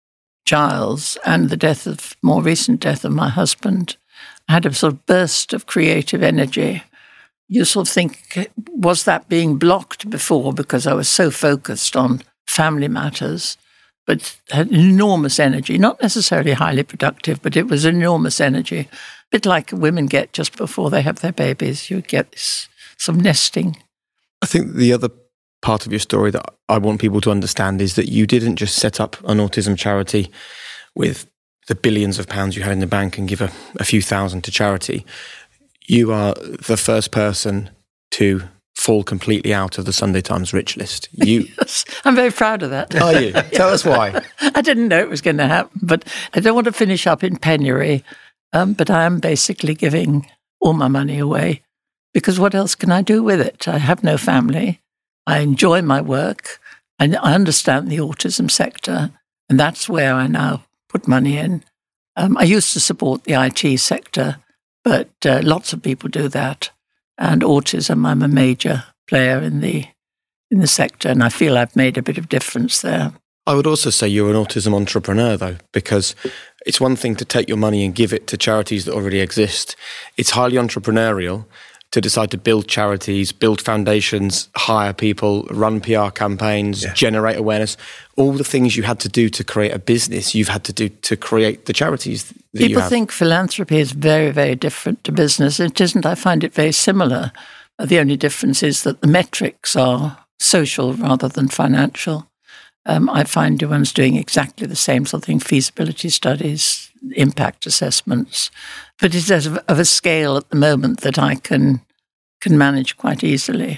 Giles and the death of, more recent death of my husband, I had a sort of burst of creative energy. You sort of think, was that being blocked before because I was so focused on family matters, but had enormous energy, not necessarily highly productive, but it was enormous energy, a bit like women get just before they have their babies. You get this sort of nesting. I think the other part of your story that I want people to understand is that you didn't just set up an autism charity with the billions of pounds you had in the bank and give a, a few thousand to charity. You are the first person to fall completely out of the Sunday Times rich list. You, yes, I'm very proud of that. Are you? Tell us why. I didn't know it was going to happen, but I don't want to finish up in penury, um, but I am basically giving all my money away because what else can I do with it? I have no family. I enjoy my work. I, I understand the autism sector, and that's where I now put money in. Um, I used to support the I T sector, but uh, lots of people do that. And autism, I'm a major player in the in the sector, and I feel I've made a bit of difference there. I would also say you're an autism entrepreneur, though, because it's one thing to take your money and give it to charities that already exist. It's highly entrepreneurial to decide to build charities, build foundations, hire people, run P R campaigns, yeah. generate awareness. All the things you had to do to create a business, you've had to do to create the charities that People you have. think philanthropy is very, very different to business. It isn't. I find it very similar. The only difference is that the metrics are social rather than financial. Um, I find everyone's doing exactly the same sort of thing, feasibility studies, impact assessments, but it's of, of a scale at the moment that I can can manage quite easily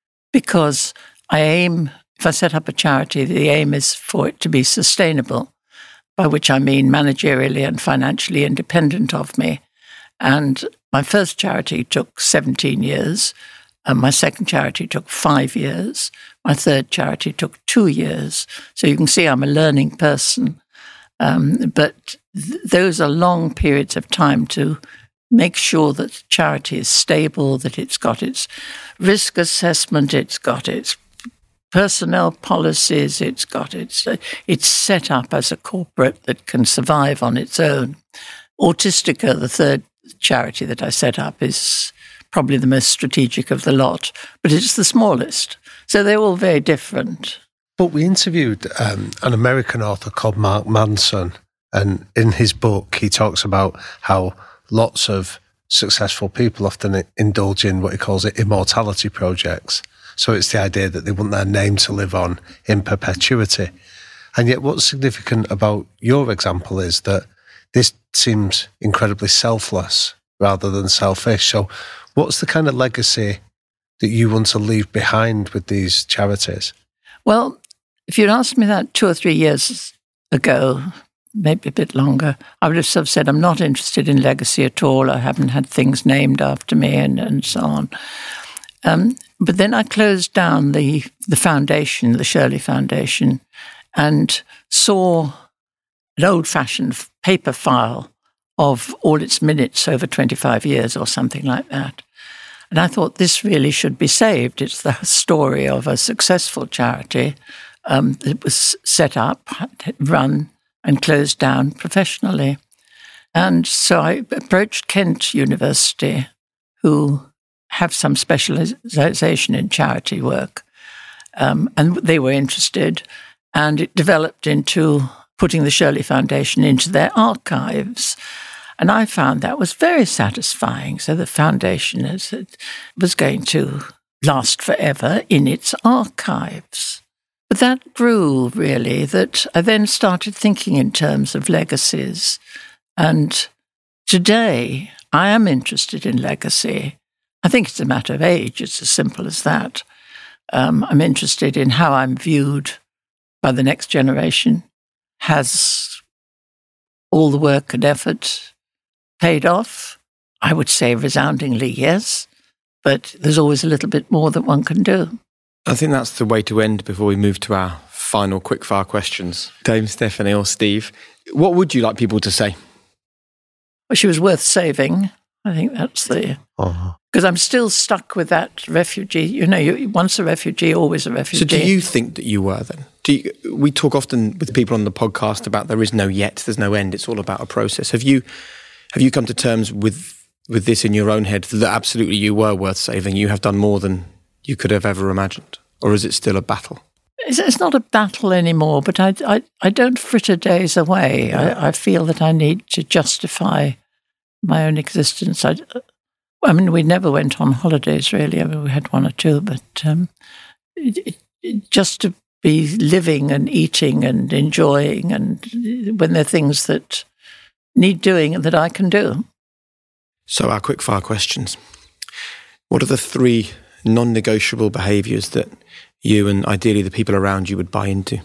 because I aim, if I set up a charity, the aim is for it to be sustainable, by which I mean managerially and financially independent of me. And my first charity took seventeen years, and my second charity took five years. My third charity took two years. So you can see I'm a learning person. Um, but th- those are long periods of time to make sure that charity is stable, that it's got its risk assessment, it's got its personnel policies, it's got its, uh, it's set up as a corporate that can survive on its own. Autistica, the third charity that I set up, is probably the most strategic of the lot, but it's the smallest. So they're all very different. But we interviewed um, an American author called Mark Manson, and in his book, he talks about how lots of successful people often indulge in what he calls it immortality projects. So it's the idea that they want their name to live on in perpetuity. And yet what's significant about your example is that this seems incredibly selfless rather than selfish. So what's the kind of legacy that you want to leave behind with these charities? Well, if you'd asked me that two or three years ago, maybe a bit longer, I would have sort of said, I'm not interested in legacy at all. I haven't had things named after me and, and so on. Um, but then I closed down the, the foundation, the Shirley Foundation, and saw an old-fashioned paper file of all its minutes over twenty-five years or something like that. And I thought this really should be saved. It's the story of a successful charity um, that was set up, run, and closed down professionally. And so I approached Kent University, who have some specialization in charity work, um, and they were interested, and it developed into putting the Shirley Foundation into their archives. And I found that was very satisfying. So the foundation is, it was going to last forever in its archives. But that grew, really, that I then started thinking in terms of legacies. And today, I am interested in legacy. I think it's a matter of age. It's as simple as that. Um, I'm interested in how I'm viewed by the next generation. Has all the work and effort paid off? I would say resoundingly yes, but there's always a little bit more that one can do. I think that's the way to end before we move to our final quickfire questions. Dame Stephanie or Steve, what would you like people to say? Well, she was worth saving. I think that's the... Because I'm still stuck with that refugee. You know, you, once a refugee, always a refugee. So do you think that you were then? Do you, we talk often with people on the podcast about there is no yet, there's no end. It's all about a process. Have you have you come to terms with with this in your own head that absolutely you were worth saving? You have done more than you could have ever imagined? Or is it still a battle? It's, it's not a battle anymore, but I, I, I don't fritter days away. I, I feel that I need to justify my own existence. I, I mean, we never went on holidays, really. I mean, we had one or two, but um, it, it, it, just to be living and eating and enjoying, and when there are things that need doing that I can do. So our quickfire questions. What are the three non-negotiable behaviours that you and ideally the people around you would buy into?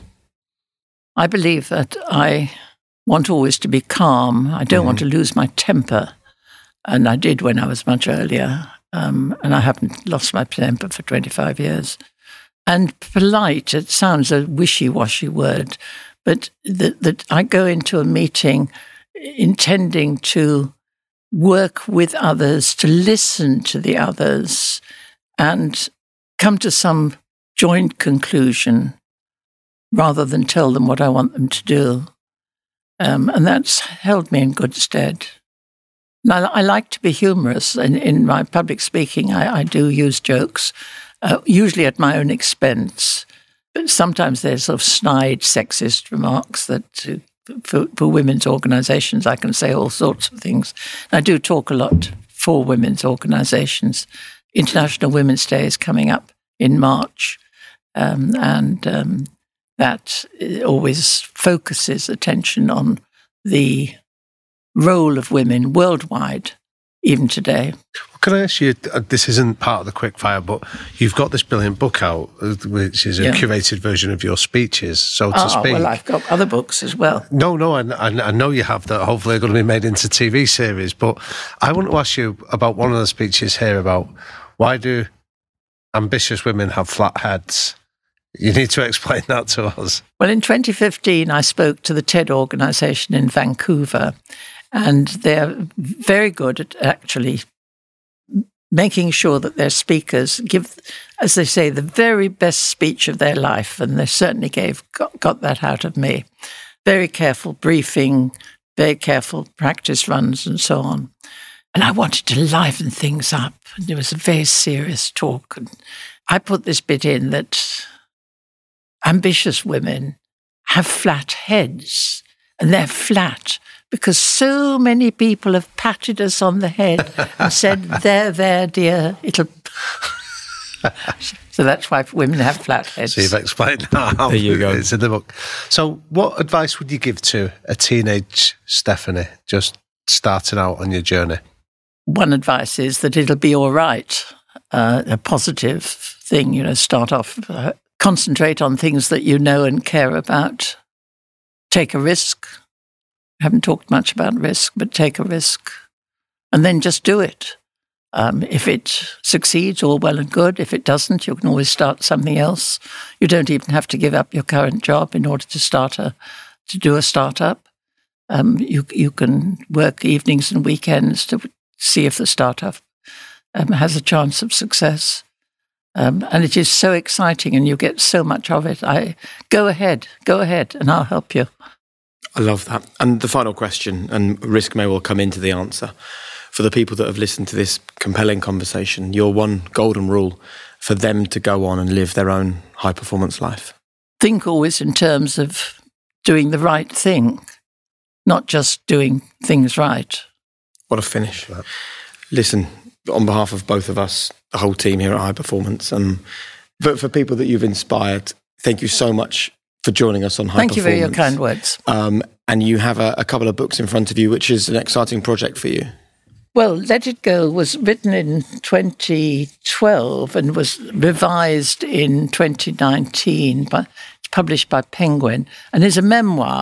I believe that I want always to be calm. I don't mm-hmm. want to lose my temper. And I did when I was much earlier. Um, and I haven't lost my temper for twenty-five years. And polite, it sounds a wishy-washy word, but that, that I go into a meeting intending to work with others, to listen to the others, and come to some joint conclusion rather than tell them what I want them to do. Um, and that's held me in good stead. And I, I like to be humorous. In, in my public speaking, I, I do use jokes, uh, usually at my own expense. But sometimes there's sort of snide, sexist remarks that uh, for, for women's organisations, I can say all sorts of things. And I do talk a lot for women's organisations. International Women's Day is coming up in March, um, and um, that always focuses attention on the role of women worldwide, even today. Well, can I ask you, this isn't part of the quickfire, but you've got this brilliant book out, which is a yeah. curated version of your speeches, so to oh, speak. Well, I've got other books as well. No, no, I, I know you have that hopefully are going to be made into T V series, but I want to ask you about one of the speeches here about why do ambitious women have flat heads? You need to explain that to us. Well, in twenty fifteen, I spoke to the TED organisation in Vancouver, and they're very good at actually making sure that their speakers give, as they say, the very best speech of their life, and they certainly gave got, got that out of me. Very careful briefing, very careful practice runs, and so on. And I wanted to liven things up. And it was a very serious talk. And I put this bit in that ambitious women have flat heads, and they're flat because so many people have patted us on the head and said, there, there, dear, it'll... So that's why women have flat heads. So you've explained that. There you go. It's in the book. So what advice would you give to a teenage Stephanie just starting out on your journey? One advice is that it'll be all right, uh, a positive thing, you know, start off, uh, concentrate on things that you know and care about, take a risk. I haven't talked much about risk, but take a risk, and then just do it. Um, if it succeeds, all well and good. If it doesn't, you can always start something else. You don't even have to give up your current job in order to start a, to do a startup. Um, you you can work evenings and weekends to see if the startup um, has a chance of success. Um, and it is so exciting, and you get so much of it. I go ahead, go ahead, and I'll help you. I love that. And the final question, and risk may well come into the answer. For the people that have listened to this compelling conversation, your one golden rule for them to go on and live their own high-performance life? Think always in terms of doing the right thing, not just doing things right. What a finish. Listen, on behalf of both of us, the whole team here at High Performance, um, but for people that you've inspired, thank you so much for joining us on High Thank Performance. Thank you for your kind words. Um, and you have a, a couple of books in front of you, which is an exciting project for you. Well, Let It Go was written in twenty twelve and was revised in twenty nineteen. But it's published by Penguin and is a memoir.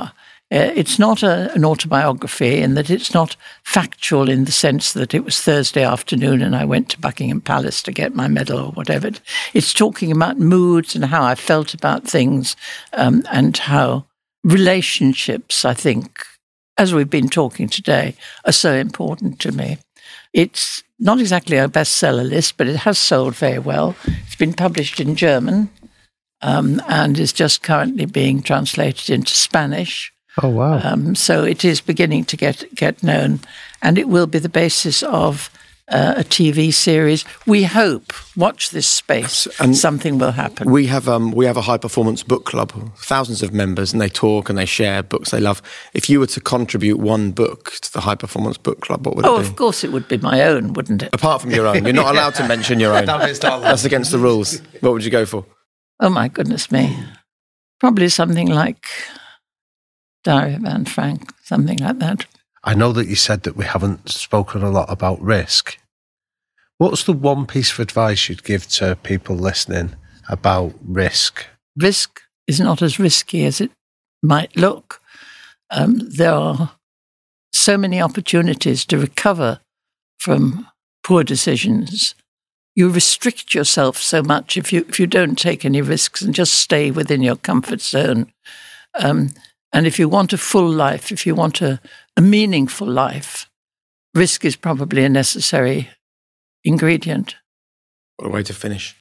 Uh, it's not a, an autobiography in that it's not factual in the sense that it was Thursday afternoon and I went to Buckingham Palace to get my medal or whatever. It's talking about moods and how I felt about things, um, and how relationships, I think, as we've been talking today, are so important to me. It's not exactly a bestseller list, but it has sold very well. It's been published in German um, and is just currently being translated into Spanish. Oh, wow. Um, so it is beginning to get, get known, and it will be the basis of uh, a T V series. We hope, watch this space, and something will happen. We have um, we have a high-performance book club, thousands of members, and they talk and they share books they love. If you were to contribute one book to the high-performance book club, what would oh, it be? Oh, of course it would be my own, wouldn't it? Apart from your own. You're not allowed to mention your own. That's against the rules. What would you go for? Oh, my goodness me. Probably something like Diary of Anne Frank, something like that. I know that you said that we haven't spoken a lot about risk. What's the one piece of advice you'd give to people listening about risk? Risk is not as risky as it might look. Um, there are so many opportunities to recover from poor decisions. You restrict yourself so much if you if you don't take any risks and just stay within your comfort zone. Um, and if you want a full life, if you want a, a meaningful life, risk is probably a necessary ingredient. What a way to finish.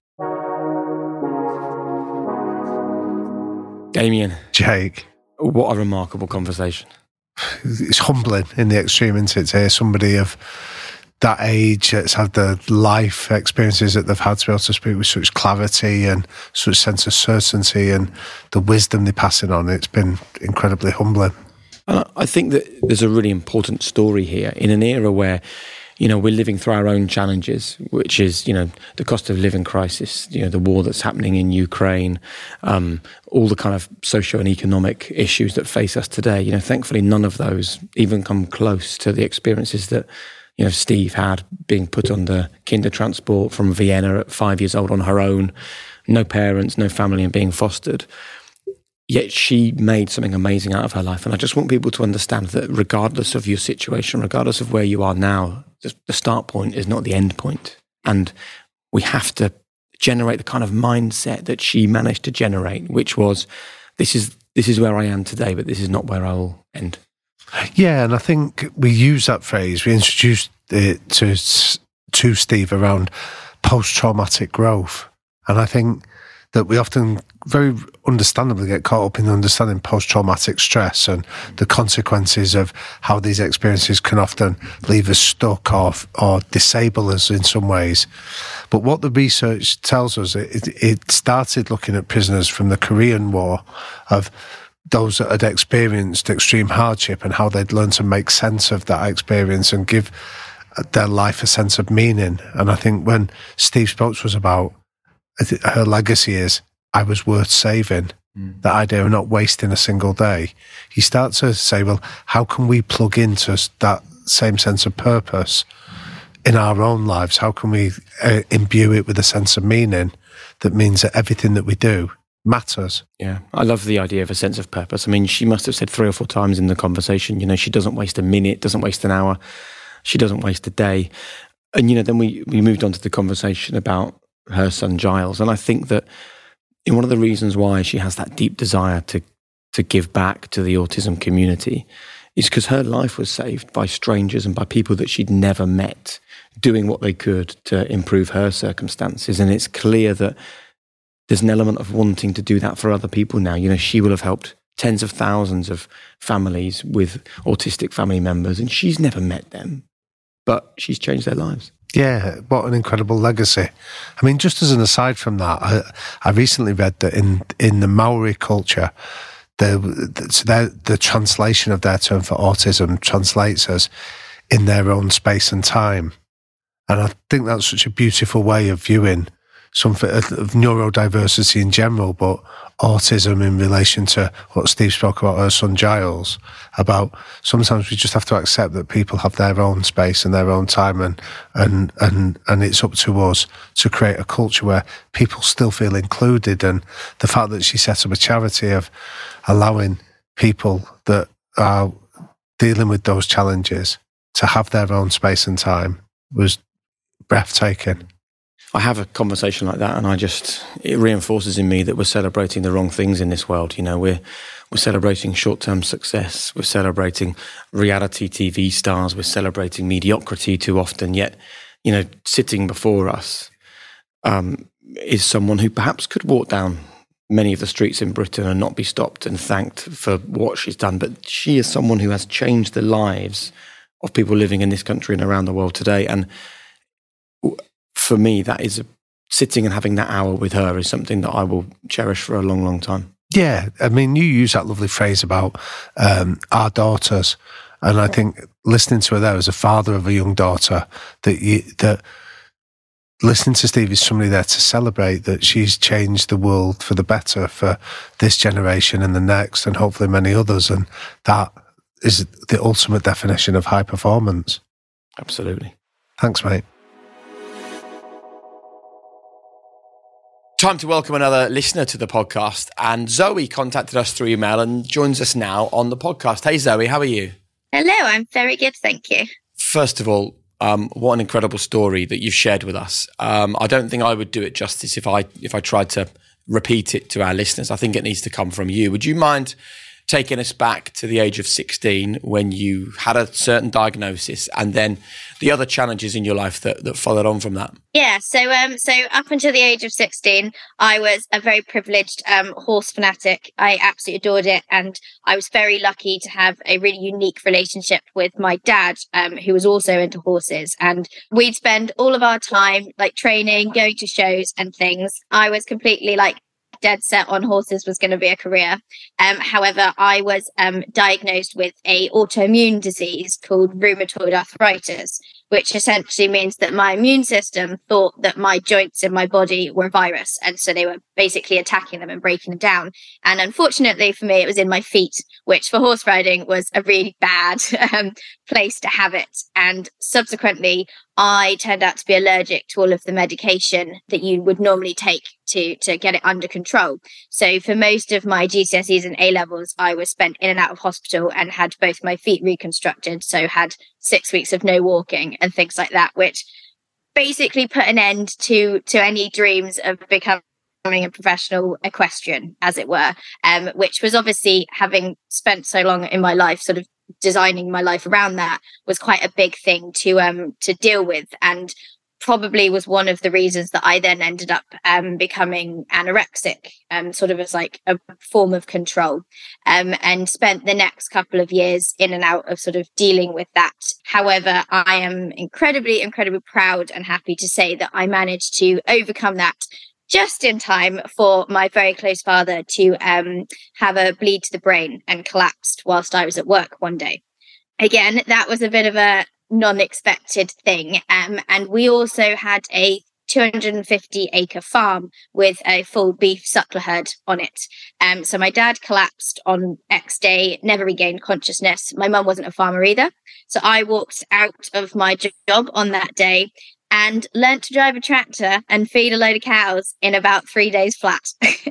Damien. Jake. What a remarkable conversation. It's humbling in the extreme, isn't it, to hear somebody of that age that's had the life experiences that they've had to be able to speak with such clarity and such sense of certainty and the wisdom they're passing on. It's been incredibly humbling. And I think that there's a really important story here in an era where, you know, we're living through our own challenges, which is, you know, the cost of living crisis, you know, the war that's happening in Ukraine, um, all the kind of socio and economic issues that face us today. You know, thankfully, none of those even come close to the experiences that, you know, Steve had being put on the Kindertransport from Vienna at five years old on her own, no parents, no family, and being fostered. Yet she made something amazing out of her life. And I just want people to understand that regardless of your situation, regardless of where you are now, the start point is not the end point. And we have to generate the kind of mindset that she managed to generate, which was, this is this is where I am today, but this is not where I will end. Yeah, and I think we use that phrase, we introduced it to, to Steve around post-traumatic growth. And I think that we often very understandably get caught up in understanding post-traumatic stress and the consequences of how these experiences can often leave us stuck or, or disable us in some ways. But what the research tells us, it, it started looking at prisoners from the Korean War, of those that had experienced extreme hardship and how they'd learned to make sense of that experience and give their life a sense of meaning. And I think when Steve spoke to us about her legacy is, I was worth saving, mm. that idea of not wasting a single day, you start to say, well, how can we plug into that same sense of purpose in our own lives? How can we uh, imbue it with a sense of meaning that means that everything that we do matters? Yeah, I love the idea of a sense of purpose. I mean, she must have said three or four times in the conversation, you know, she doesn't waste a minute, doesn't waste an hour, she doesn't waste a day. And, you know, then we, we moved on to the conversation about her son Giles. And I think that in one of the reasons why she has that deep desire to to give back to the autism community is because her life was saved by strangers and by people that she'd never met doing what they could to improve her circumstances. And it's clear that there's an element of wanting to do that for other people now. You know, she will have helped tens of thousands of families with autistic family members, and she's never met them, but she's changed their lives. Yeah, what an incredible legacy. I mean, just as an aside from that, I, I recently read that in, in the Maori culture, the, the, the translation of their term for autism translates as in their own space and time. And I think that's such a beautiful way of viewing something of neurodiversity in general, but autism in relation to what Steve spoke about her son Giles, about sometimes we just have to accept that people have their own space and their own time, and and and and it's up to us to create a culture where people still feel included. And the fact that she set up a charity of allowing people that are dealing with those challenges, to have their own space and time was breathtaking. I have a conversation like that and I just, it reinforces in me that we're celebrating the wrong things in this world. You know, we're, we're celebrating short-term success. We're celebrating reality T V stars. We're celebrating mediocrity too often. Yet, you know, sitting before us um, is someone who perhaps could walk down many of the streets in Britain and not be stopped and thanked for what she's done. But she is someone who has changed the lives of people living in this country and around the world today. And for me, that is a, sitting and having that hour with her is something that I will cherish for a long, long time. Yeah, I mean, you use that lovely phrase about um, our daughters, and I think listening to her there as a father of a young daughter, that you, that listening to Steve is somebody there to celebrate that she's changed the world for the better for this generation and the next, and hopefully many others, and that is the ultimate definition of high performance. Absolutely. Thanks, mate. Time to welcome another listener to the podcast, and Zoe contacted us through email and joins us now on the podcast. Hey Zoe, how are you? Hello, I'm very good, thank you. First of all, um, what an incredible story that you've shared with us. Um, I don't think I would do it justice if I if I tried to repeat it to our listeners. I think it needs to come from you. Would you mind taking us back to the age of sixteen when you had a certain diagnosis and then the other challenges in your life that, that followed on from that? Yeah, so um, so up until the age of sixteen, I was a very privileged um, horse fanatic. I absolutely adored it, and I was very lucky to have a really unique relationship with my dad, um, who was also into horses. And we'd spend all of our time like training, going to shows and things. I was completely like dead set on horses was going to be a career. Um, however, I was um, diagnosed with a autoimmune disease called rheumatoid arthritis, which essentially means that my immune system thought that my joints in my body were a virus. And so they were basically attacking them and breaking them down. And unfortunately for me, it was in my feet, which for horse riding was a really bad um, place to have it. And subsequently, I turned out to be allergic to all of the medication that you would normally take to, to get it under control. So for most of my G C S Es and A levels, I was spent in and out of hospital and had both my feet reconstructed. So had six weeks of no walking and things like that, which basically put an end to, to any dreams of becoming a professional equestrian, as it were, um, which was obviously, having spent so long in my life sort of designing my life around that, was quite a big thing to um to deal with, and probably was one of the reasons that I then ended up um becoming anorexic, um sort of as like a form of control, um and spent the next couple of years in and out of sort of dealing with that. However, I am incredibly incredibly proud and happy to say that I managed to overcome that just in time for my very close father to um, have a bleed to the brain and collapsed whilst I was at work one day. Again, that was a bit of a non-expected thing. Um, and we also had a two hundred fifty acre farm with a full beef suckler herd on it. Um, so my dad collapsed on X day, never regained consciousness. My mum wasn't a farmer either. So I walked out of my job on that day and learnt to drive a tractor and feed a load of cows in about three days flat.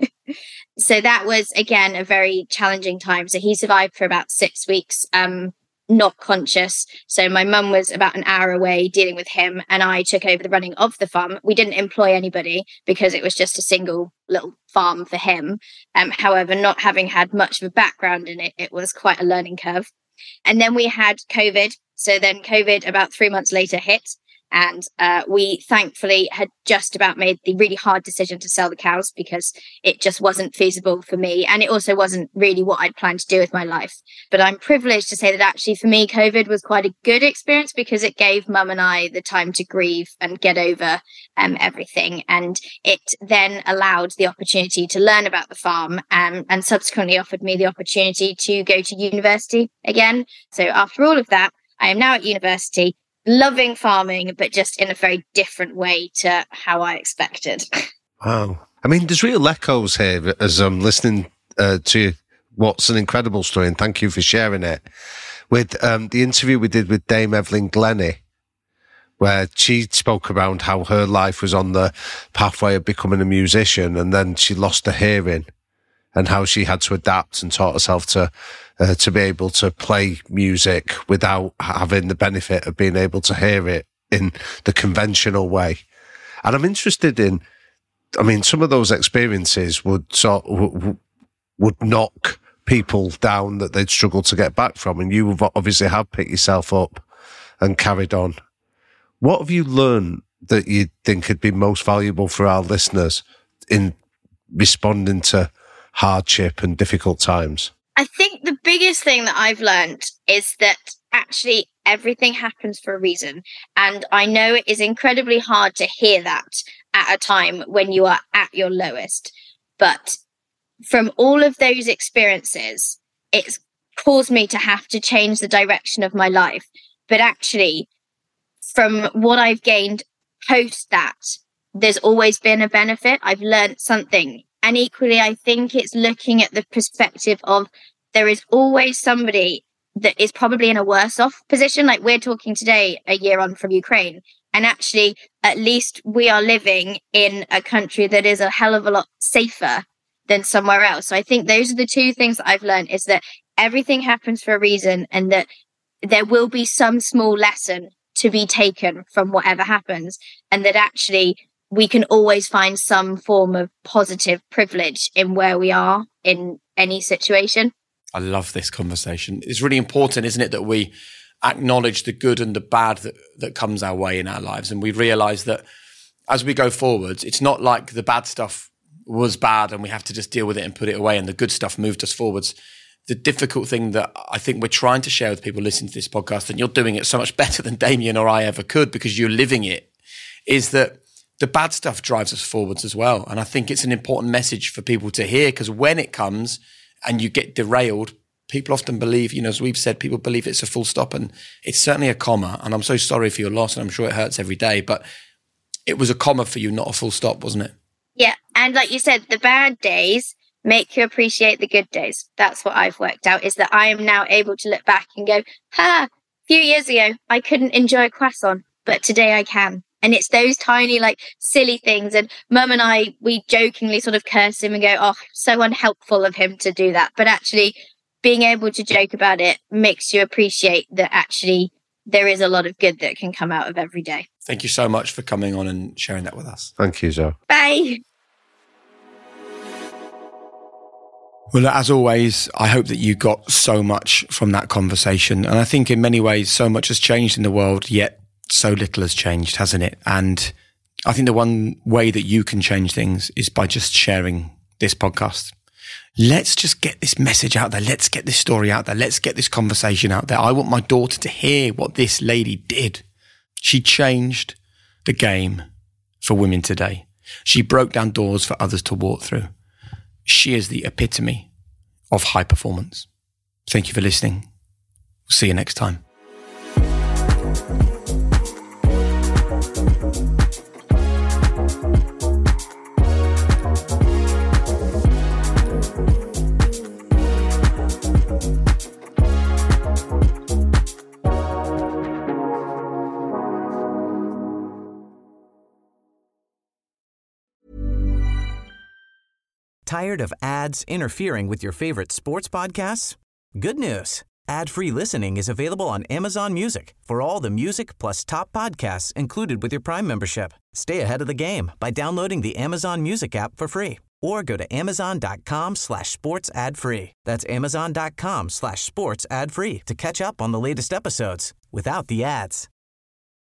So that was, again, a very challenging time. So he survived for about six weeks, um, not conscious. So my mum was about an hour away dealing with him, and I took over the running of the farm. We didn't employ anybody because it was just a single little farm for him. Um, however, not having had much of a background in it, it was quite a learning curve. And then we had COVID. So then COVID about three months later hit. And uh, we thankfully had just about made the really hard decision to sell the cows because it just wasn't feasible for me. And it also wasn't really what I'd planned to do with my life. But I'm privileged to say that actually for me, COVID was quite a good experience because it gave mum and I the time to grieve and get over um, everything. And it then allowed the opportunity to learn about the farm um, and subsequently offered me the opportunity to go to university again. So after all of that, I am now at university, loving farming, but just in a very different way to how I expected. Wow. I mean, there's real echoes here as I'm listening uh, to what's an incredible story, and thank you for sharing it, with um, the interview we did with Dame Evelyn Glennie, where she spoke around how her life was on the pathway of becoming a musician, and then she lost her hearing. and how she had to adapt and taught herself to uh, to be able to play music without having the benefit of being able to hear it in the conventional way. And I'm interested in, I mean, some of those experiences would sort of, would knock people down that they'd struggle to get back from, and you obviously have picked yourself up and carried on. What have you learned that you think could be most valuable for our listeners in responding to hardship and difficult times? I think the biggest thing that I've learned is that actually everything happens for a reason. And I know it is incredibly hard to hear that at a time when you are at your lowest. But from all of those experiences, it's caused me to have to change the direction of my life. But actually, from what I've gained post that, there's always been a benefit. I've learned something. And equally, I think it's looking at the perspective of there is always somebody that is probably in a worse off position. Like we're talking today, a year on from Ukraine. And actually, at least we are living in a country that is a hell of a lot safer than somewhere else. So I think those are the two things that I've learned, is that everything happens for a reason, and that there will be some small lesson to be taken from whatever happens, and that actually we can always find some form of positive privilege in where we are in any situation. I love this conversation. It's really important, isn't it, that we acknowledge the good and the bad that, that comes our way in our lives. And we realize that as we go forwards, it's not like the bad stuff was bad and we have to just deal with it and put it away, and the good stuff moved us forwards. The difficult thing that I think we're trying to share with people listening to this podcast, and you're doing it so much better than Damien or I ever could because you're living it, is that the bad stuff drives us forwards as well. And I think it's an important message for people to hear, because when it comes and you get derailed, people often believe, you know, as we've said, people believe it's a full stop, and it's certainly a comma. And I'm so sorry for your loss, and I'm sure it hurts every day, but it was a comma for you, not a full stop, wasn't it? Yeah. And like you said, the bad days make you appreciate the good days. That's what I've worked out, is that I am now able to look back and go, ha, a few years ago, I couldn't enjoy a croissant, but today I can. And it's those tiny, like, silly things. And Mum and I, we jokingly sort of curse him and go, oh, so unhelpful of him to do that. But actually, being able to joke about it makes you appreciate that actually there is a lot of good that can come out of every day. Thank you so much for coming on and sharing that with us. Thank you, Zoe. Bye. Well, as always, I hope that you got so much from that conversation. And I think in many ways, so much has changed in the world, yet so little has changed, hasn't it? And I think the one way that you can change things is by just sharing this podcast. Let's just get this message out there. Let's get this story out there. Let's get this conversation out there. I want my daughter to hear what this lady did. She changed the game for women today. She broke down doors for others to walk through. She is the epitome of high performance. Thank you for listening. See you next time. Tired of ads interfering with your favorite sports podcasts? Good news. Ad-free listening is available on Amazon Music for all the music plus top podcasts included with your Prime membership. Stay ahead of the game by downloading the Amazon Music app for free, or go to amazon.com slash sports ad free. That's amazon.com slash sports ad free to catch up on the latest episodes without the ads.